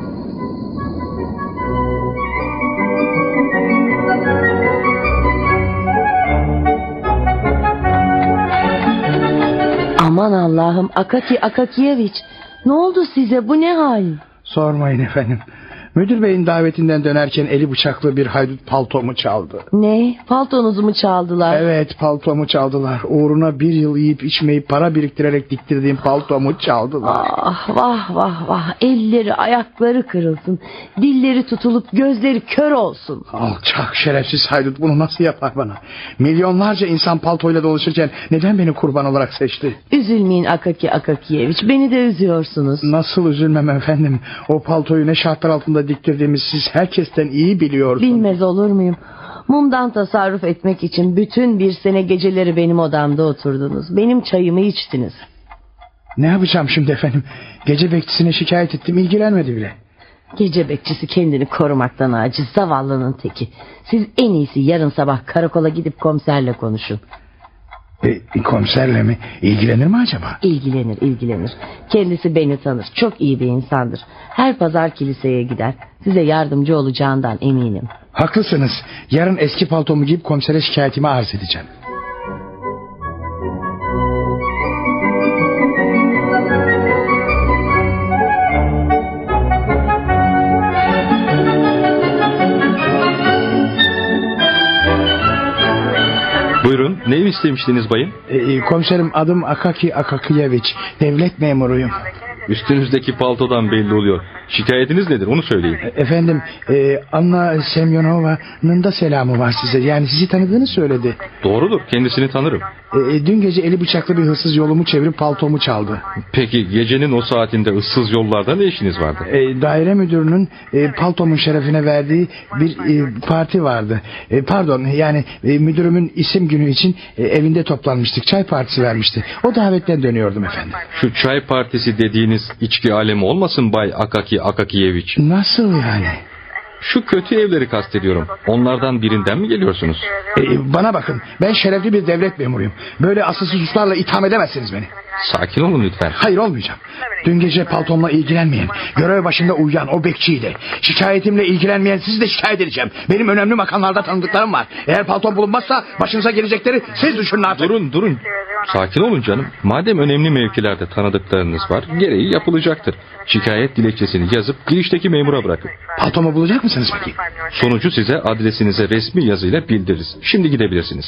Aman Allah'ım, Akaki Akakiyeviç, ne oldu size, bu ne hal? Sormayın efendim. Müdür beyin davetinden dönerken eli bıçaklı bir haydut paltomu çaldı. Ne? Paltonuzu mu çaldılar? Evet, paltomu çaldılar. Uğruna bir yıl yiyip içmeyip para biriktirerek diktirdiğim paltomu çaldılar. Ah, vah vah vah, elleri ayakları kırılsın, dilleri tutulup gözleri kör olsun. Alçak şerefsiz haydut bunu nasıl yapar bana? Milyonlarca insan paltoyla dolaşırken neden beni kurban olarak seçti? Üzülmeyin Akaki Akakiyeviç, beni de üzüyorsunuz. Nasıl üzülmem efendim? O paltoyu ne şartlar altında diktirdiğimi siz herkesten iyi biliyorsunuz. Bilmez olur muyum? Mumdan tasarruf etmek için bütün bir sene geceleri benim odamda oturdunuz. Benim çayımı içtiniz. Ne yapacağım şimdi efendim? Gece bekçisine şikayet ettim, ilgilenmedi bile. Gece bekçisi kendini korumaktan aciz, zavallının teki. Siz en iyisi yarın sabah karakola gidip komiserle konuşun. E, komiserle mi? İlgilenir mi acaba? İlgilenir, ilgilenir. Kendisi beni tanır. Çok iyi bir insandır. Her pazar kiliseye gider. Size yardımcı olacağından eminim. Haklısınız. Yarın eski paltomu giyip komisere şikayetimi arz edeceğim. Buyurun, ne istemiştiniz bayım? Ee, komiserim, adım Akaki Akakiyeviç. Devlet memuruyum. Üstünüzdeki paltodan belli oluyor. Şikayetiniz nedir, onu söyleyin. E, efendim, e, Anna Semyonova'nın da selamı var size. Yani sizi tanıdığını söyledi. Doğrudur, kendisini tanırım. E, dün gece eli bıçaklı bir hırsız yolumu çevirip paltomu çaldı. Peki gecenin o saatinde ıssız yollarda ne işiniz vardı? E, daire müdürünün e, paltomun şerefine verdiği bir e, parti vardı. E, pardon, yani e, müdürümün isim günü için e, evinde toplanmıştık. Çay partisi vermişti. O davetten dönüyordum efendim. Şu çay partisi dediğiniz içki alemi olmasın Bay Akaki Akakiyeviç? Nasıl yani? Şu kötü evleri kastediyorum. Onlardan birinden mi geliyorsunuz? Ee, bana bakın, ben şerefli bir devlet memuruyum. Böyle asılsız suçlarla itham edemezsiniz beni. Sakin olun lütfen. Hayır, olmayacağım. Dün gece paltomla ilgilenmeyen, görev başında uyuyan o bekçiyle, şikayetimle ilgilenmeyen sizi de şikayet edeceğim. Benim önemli makamlarda tanıdıklarım var. Eğer paltom bulunmazsa başınıza gelecekleri siz düşünün artık. Durun durun. Sakin olun canım. Madem önemli mevkilerde tanıdıklarınız var, gereği yapılacaktır. Şikayet dilekçesini yazıp girişteki memura bırakın. Paltomu bulacak mısınız peki? Sonucu size adresinize resmi yazıyla bildiririz. Şimdi gidebilirsiniz.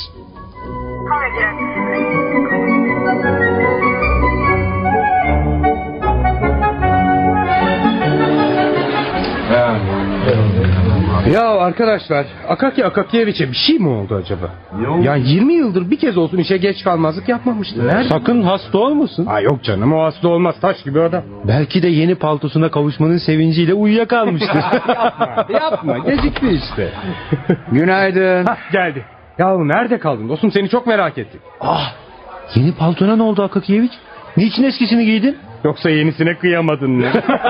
Ya Arkadaşlar, Akaki Akakiyeviç'e bir şey mi oldu acaba? Ya yirmi yıldır bir kez olsun işe geç kalmazlık yapmamıştı. Nerede? Sakın hasta olmasın. Ha yok canım, o hasta olmaz, taş gibi adam. Belki de yeni paltosuna kavuşmanın sevinciyle uyuyakalmıştır. yapma, yapma, gecikti işte. Günaydın. Hah, geldi. Yahu nerede kaldın dostum, seni çok merak ettik. Ah, yeni paltona ne oldu Akakiyeviç? Niçin eskisini giydin? Yoksa yenisine kıyamadın mı?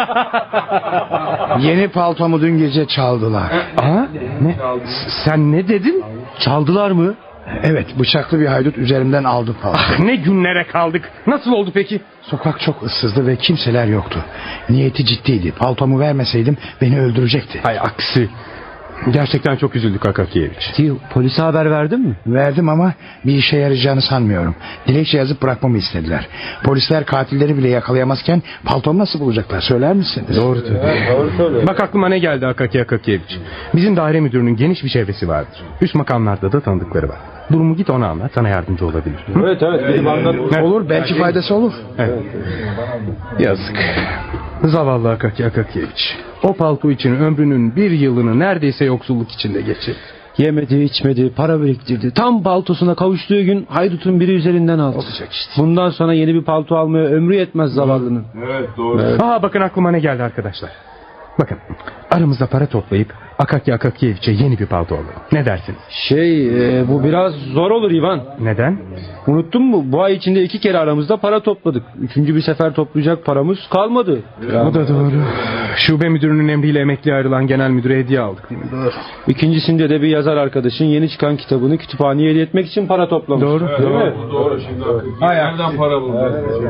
Yeni paltomu dün gece çaldılar. Ha? Ne? Sen ne dedin? Çaldılar mı? Evet, bıçaklı bir haydut üzerimden aldı paltomu. Ah, ne günlere kaldık. Nasıl oldu peki? Sokak çok ıssızdı ve kimseler yoktu. Niyeti ciddiydi. Paltomu vermeseydim beni öldürecekti. Hay aksi. Gerçekten çok üzüldük Akakiyeviç. Polise haber verdin mi? Verdim ama bir işe yarayacağını sanmıyorum. Dilekçe yazıp bırakmamı istediler. Polisler katilleri bile yakalayamazken paltomu nasıl bulacaklar, söyler misin? Doğru tabii. Bak aklıma ne geldi Akaki Akakiyeviç. Bizim daire müdürünün geniş bir çevresi vardır. Üst makamlarda da tanıdıkları var. Durumu git ona anlat, sana yardımcı olabilir. Hı? Evet evet. Evet. Olur, belki faydası olur. Evet. Yazık. Zavallı Akaki Akakiyeviç. O palto için ömrünün bir yılını neredeyse yoksulluk içinde geçirdi. Yemedi, içmedi, para biriktirdi. Tam paltosuna kavuştuğu gün haydutun biri üzerinden aldı. Olacak işte. Bundan sonra yeni bir palto almaya ömrü yetmez zavallının. Evet, doğru. Evet. Aa, bakın aklıma ne geldi arkadaşlar. Bakın, aramızda para toplayıp Akaki Akakiyeviç'e yeni bir palto alalım. Ne dersiniz? Şey, e, bu biraz zor olur Ivan. Neden? Unuttun mu? Bu ay içinde iki kere aramızda para topladık. Üçüncü bir sefer toplayacak paramız kalmadı. O da doğru. Şube müdürünün emriyle emekli ayrılan genel müdüre hediye aldık değil mi? Doğru. İkincisinde de bir yazar arkadaşın yeni çıkan kitabını kütüphaneye hediye etmek için para toplamış. Doğru. Değil doğru. mi? Doğru. Şimdi nereden para buldu?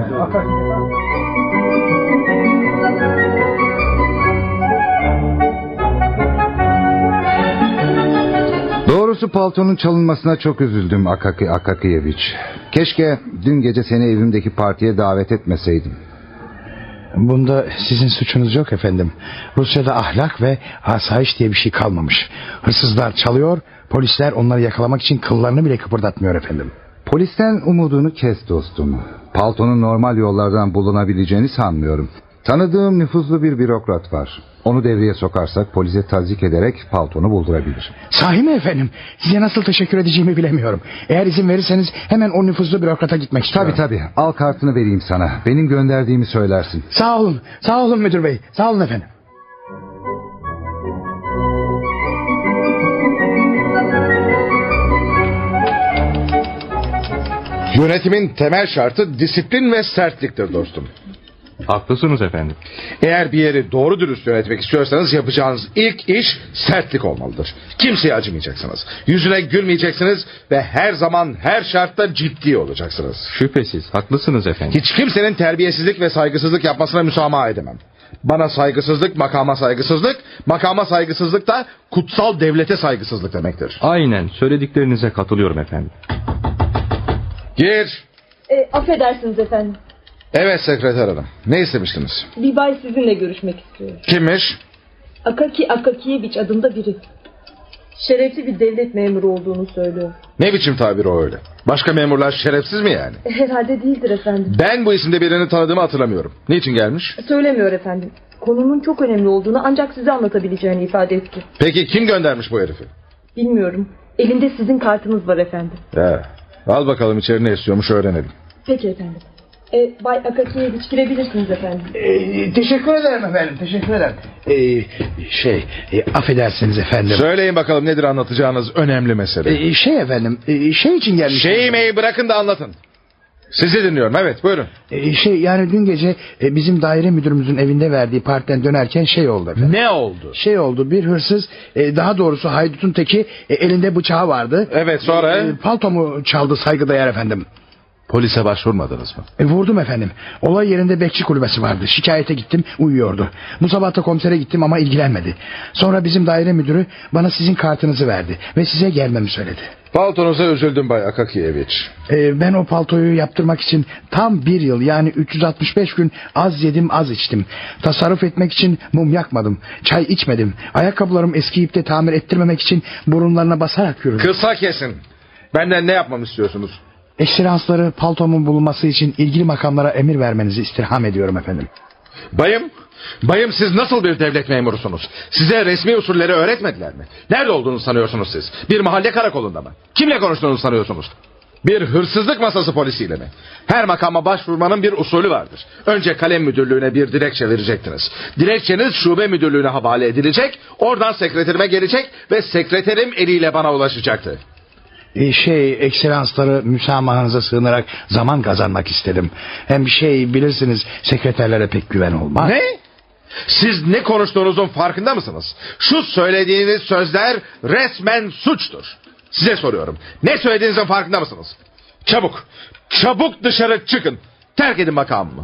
Doğrusu paltonun çalınmasına çok üzüldüm Akaki Akakiyeviç. Keşke dün gece seni evimdeki partiye davet etmeseydim. Bunda sizin suçunuz yok efendim. Rusya'da ahlak ve asayiş diye bir şey kalmamış. Hırsızlar çalıyor, polisler onları yakalamak için kıllarını bile kıpırdatmıyor efendim. Polisten umudunu kes dostum. Paltonun normal yollardan bulunabileceğini sanmıyorum. Tanıdığım nüfuzlu bir bürokrat var. Onu devreye sokarsak polise tazik ederek paltonu buldurabilir. Sahi mi efendim? Size nasıl teşekkür edeceğimi bilemiyorum. Eğer izin verirseniz hemen o nüfuzlu bürokrata gitmek istiyorum. Tabii tabii. Al kartını vereyim sana. Benim gönderdiğimi söylersin. Sağ olun. Sağ olun müdür bey. Sağ olun efendim. Yönetimin temel şartı disiplin ve sertliktir dostum. Haklısınız efendim. Eğer bir yeri doğru dürüst yönetmek istiyorsanız yapacağınız ilk iş sertlik olmalıdır. Kimseye acımayacaksınız. Yüzüne gülmeyeceksiniz ve her zaman her şartta ciddi olacaksınız. Şüphesiz haklısınız efendim. Hiç kimsenin terbiyesizlik ve saygısızlık yapmasına müsamaha edemem. Bana saygısızlık makama saygısızlık, makama saygısızlık da kutsal devlete saygısızlık demektir. Aynen söylediklerinize katılıyorum efendim. Gir. E, affedersiniz efendim. Evet sekreter hanım. Ne istemiştiniz? Bir bay sizinle görüşmek istiyor. Kimmiş? Akaki Akakiyeviç adında biri. Şerefli bir devlet memuru olduğunu söylüyor. Ne biçim tabir o öyle? Başka memurlar şerefsiz mi yani? Herhalde değildir efendim. Ben bu isimde birini tanıdığımı hatırlamıyorum. Niçin gelmiş? Söylemiyor efendim. Konunun çok önemli olduğunu ancak size anlatabileceğini ifade etti. Peki kim göndermiş bu herifi? Bilmiyorum. Elinde sizin kartınız var efendim. He. Al bakalım içeri ne istiyormuş öğrenelim. Peki efendim. E, Bay Akakiyeviç girebilirsiniz efendim. Ee, teşekkür ederim efendim. Teşekkür ederim. Ee, şey, e, affedersiniz efendim. Söyleyin bakalım nedir anlatacağınız önemli mesele. Ee, şey efendim, e, şey için gelmiş. Şeyi meyi bırakın da anlatın. Sizi dinliyorum, evet buyurun. Ee, şey yani dün gece e, bizim daire müdürümüzün evinde verdiği partiden dönerken şey oldu efendim. Ne oldu? Şey oldu, bir hırsız, e, daha doğrusu haydutun teki e, elinde bıçağı vardı. Evet sonra? E, paltomu çaldı saygıdeğer efendim. Polise başvurmadınız mı? E, vurdum efendim. Olay yerinde bekçi kulübesi vardı. Şikayete gittim, uyuyordu. Bu sabah da komisere gittim ama ilgilenmedi. Sonra bizim daire müdürü bana sizin kartınızı verdi ve size gelmemi söyledi. Paltonuza üzüldüm Bay Akakiyeviç. Ee, ben o paltoyu yaptırmak için tam bir yıl yani üç yüz altmış beş gün az yedim az içtim. Tasarruf etmek için mum yakmadım. Çay içmedim. Ayakkabılarım eskiyip de tamir ettirmemek için burunlarına basarak yürüdüm. Kısa kesin. Benden ne yapmamı istiyorsunuz? Ekselansları paltomun bulunması için ilgili makamlara emir vermenizi istirham ediyorum efendim. Bayım, Bayım, siz nasıl bir devlet memurusunuz? Size resmi usulleri öğretmediler mi? Nerede olduğunu sanıyorsunuz siz? Bir mahalle karakolunda mı? Kimle konuştuğunuzu sanıyorsunuz? Bir hırsızlık masası polisiyle mi? Her makama başvurmanın bir usulü vardır. Önce kalem müdürlüğüne bir dilekçe verecektiniz. Dilekçeniz şube müdürlüğüne havale edilecek, oradan sekreterime gelecek ve sekreterim eliyle bana ulaşacaktı. E şey, ekselansları müsamahanıza sığınarak zaman kazanmak istedim. Hem şey, bilirsiniz, sekreterlere pek güven olmaz. Ne? Siz ne konuştuğunuzun farkında mısınız? Şu söylediğiniz sözler resmen suçtur. Size soruyorum. Ne söylediğinizin farkında mısınız? Çabuk, çabuk dışarı çıkın. Terk edin makamımı.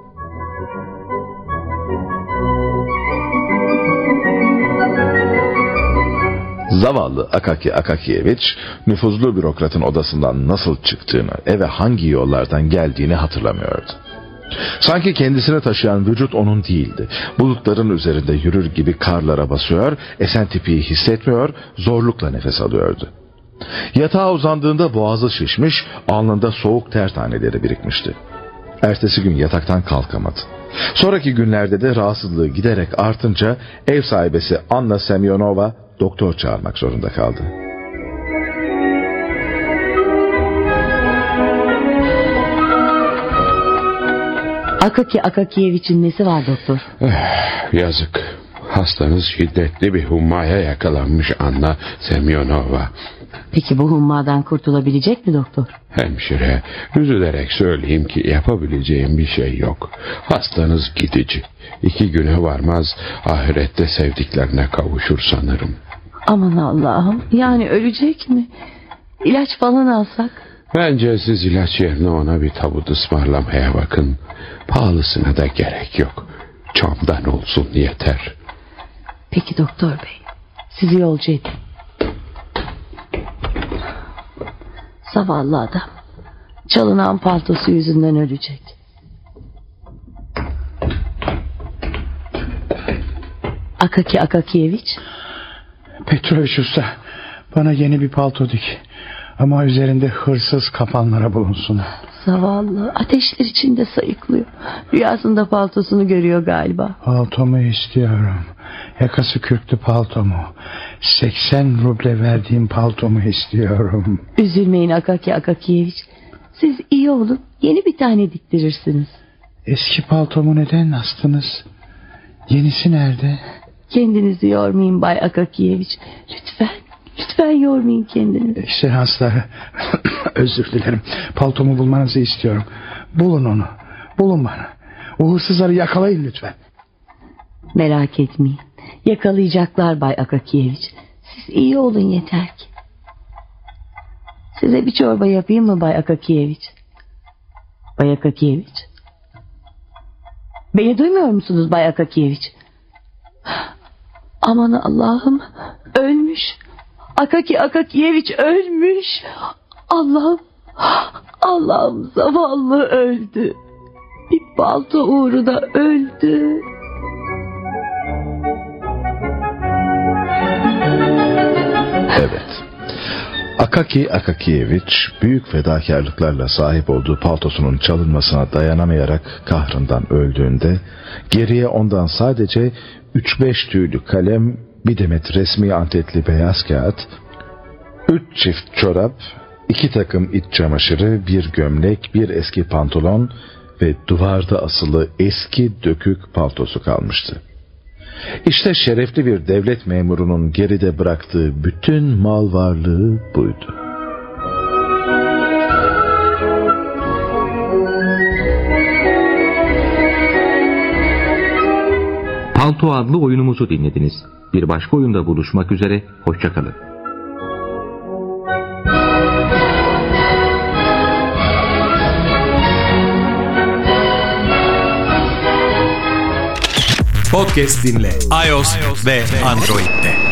Zavallı Akaki Akakiyeviç, nüfuzlu bürokratın odasından nasıl çıktığını, eve hangi yollardan geldiğini hatırlamıyordu. Sanki kendisini taşıyan vücut onun değildi. Bulutların üzerinde yürür gibi karlara basıyor, esen tipiyi hissetmiyor, zorlukla nefes alıyordu. Yatağa uzandığında boğazı şişmiş, alnında soğuk ter taneleri birikmişti. Ertesi gün yataktan kalkamadı. Sonraki günlerde de rahatsızlığı giderek artınca ev sahibesi Anna Semyonova doktor çağırmak zorunda kaldı. Akaki Akakiyeviç'in nesi var doktor? Yazık. Hastanız şiddetli bir hummaya yakalanmış Anna Semyonova. Peki bu hummadan kurtulabilecek mi doktor? Hemşire, üzülerek söyleyeyim ki yapabileceğim bir şey yok. Hastanız gidici. İki güne varmaz ahirette sevdiklerine kavuşur sanırım. Aman Allah'ım, yani ölecek mi? İlaç falan alsak? Bence siz ilaç yerine ona bir tabut ısmarlamaya bakın. Pahalısına da gerek yok. Çamdan olsun yeter. Peki doktor bey, sizi yolcu edin. Zavallı adam, çalınan paltosu yüzünden ölecek. Akaki Akakiyeviç. Petroviç Usta, bana yeni bir palto dik. Ama üzerinde hırsız kapanlara bulunsun. Zavallı, ateşler içinde sayıklıyor. Rüyasında paltosunu görüyor galiba. Paltomu istiyorum. Yakası kürklü paltomu. seksen ruble verdiğim paltomu istiyorum. Üzülmeyin Akaki Akakiyeviç. Siz iyi olun, yeni bir tane diktirirsiniz. Eski paltomu neden astınız? Yenisi nerede? Kendinizi yormayın Bay Akakiyeviç. Lütfen, lütfen yormayın kendinizi. Ekselansları, özür dilerim. Paltomu bulmanızı istiyorum. Bulun onu, bulun bana. O hırsızları yakalayın lütfen. Merak etmeyin. Yakalayacaklar Bay Akakiyeviç. Siz iyi olun yeter ki. Size bir çorba yapayım mı Bay Akakiyeviç? Bay Akakiyeviç? Beni duymuyor musunuz Bay Akakiyeviç? Aman Allah'ım, ölmüş. Akaki Akakiyeviç ölmüş. Allah'ım, Allah'ım, zavallı öldü. Bir palto uğruna öldü. Evet. Akaki Akakiyeviç büyük fedakarlıklarla sahip olduğu paltosunun çalınmasına dayanamayarak kahrından öldüğünde geriye ondan sadece üç beş tüylü kalem, bir demet resmi antetli beyaz kağıt, üç çift çorap, iki takım iç çamaşırı, bir gömlek, bir eski pantolon ve duvarda asılı eski dökük paltosu kalmıştı. İşte şerefli bir devlet memurunun geride bıraktığı bütün mal varlığı buydu. Palto adlı oyunumuzu dinlediniz. Bir başka oyunda buluşmak üzere, hoşça kalın. Podcast dinle iOS ve Android'de.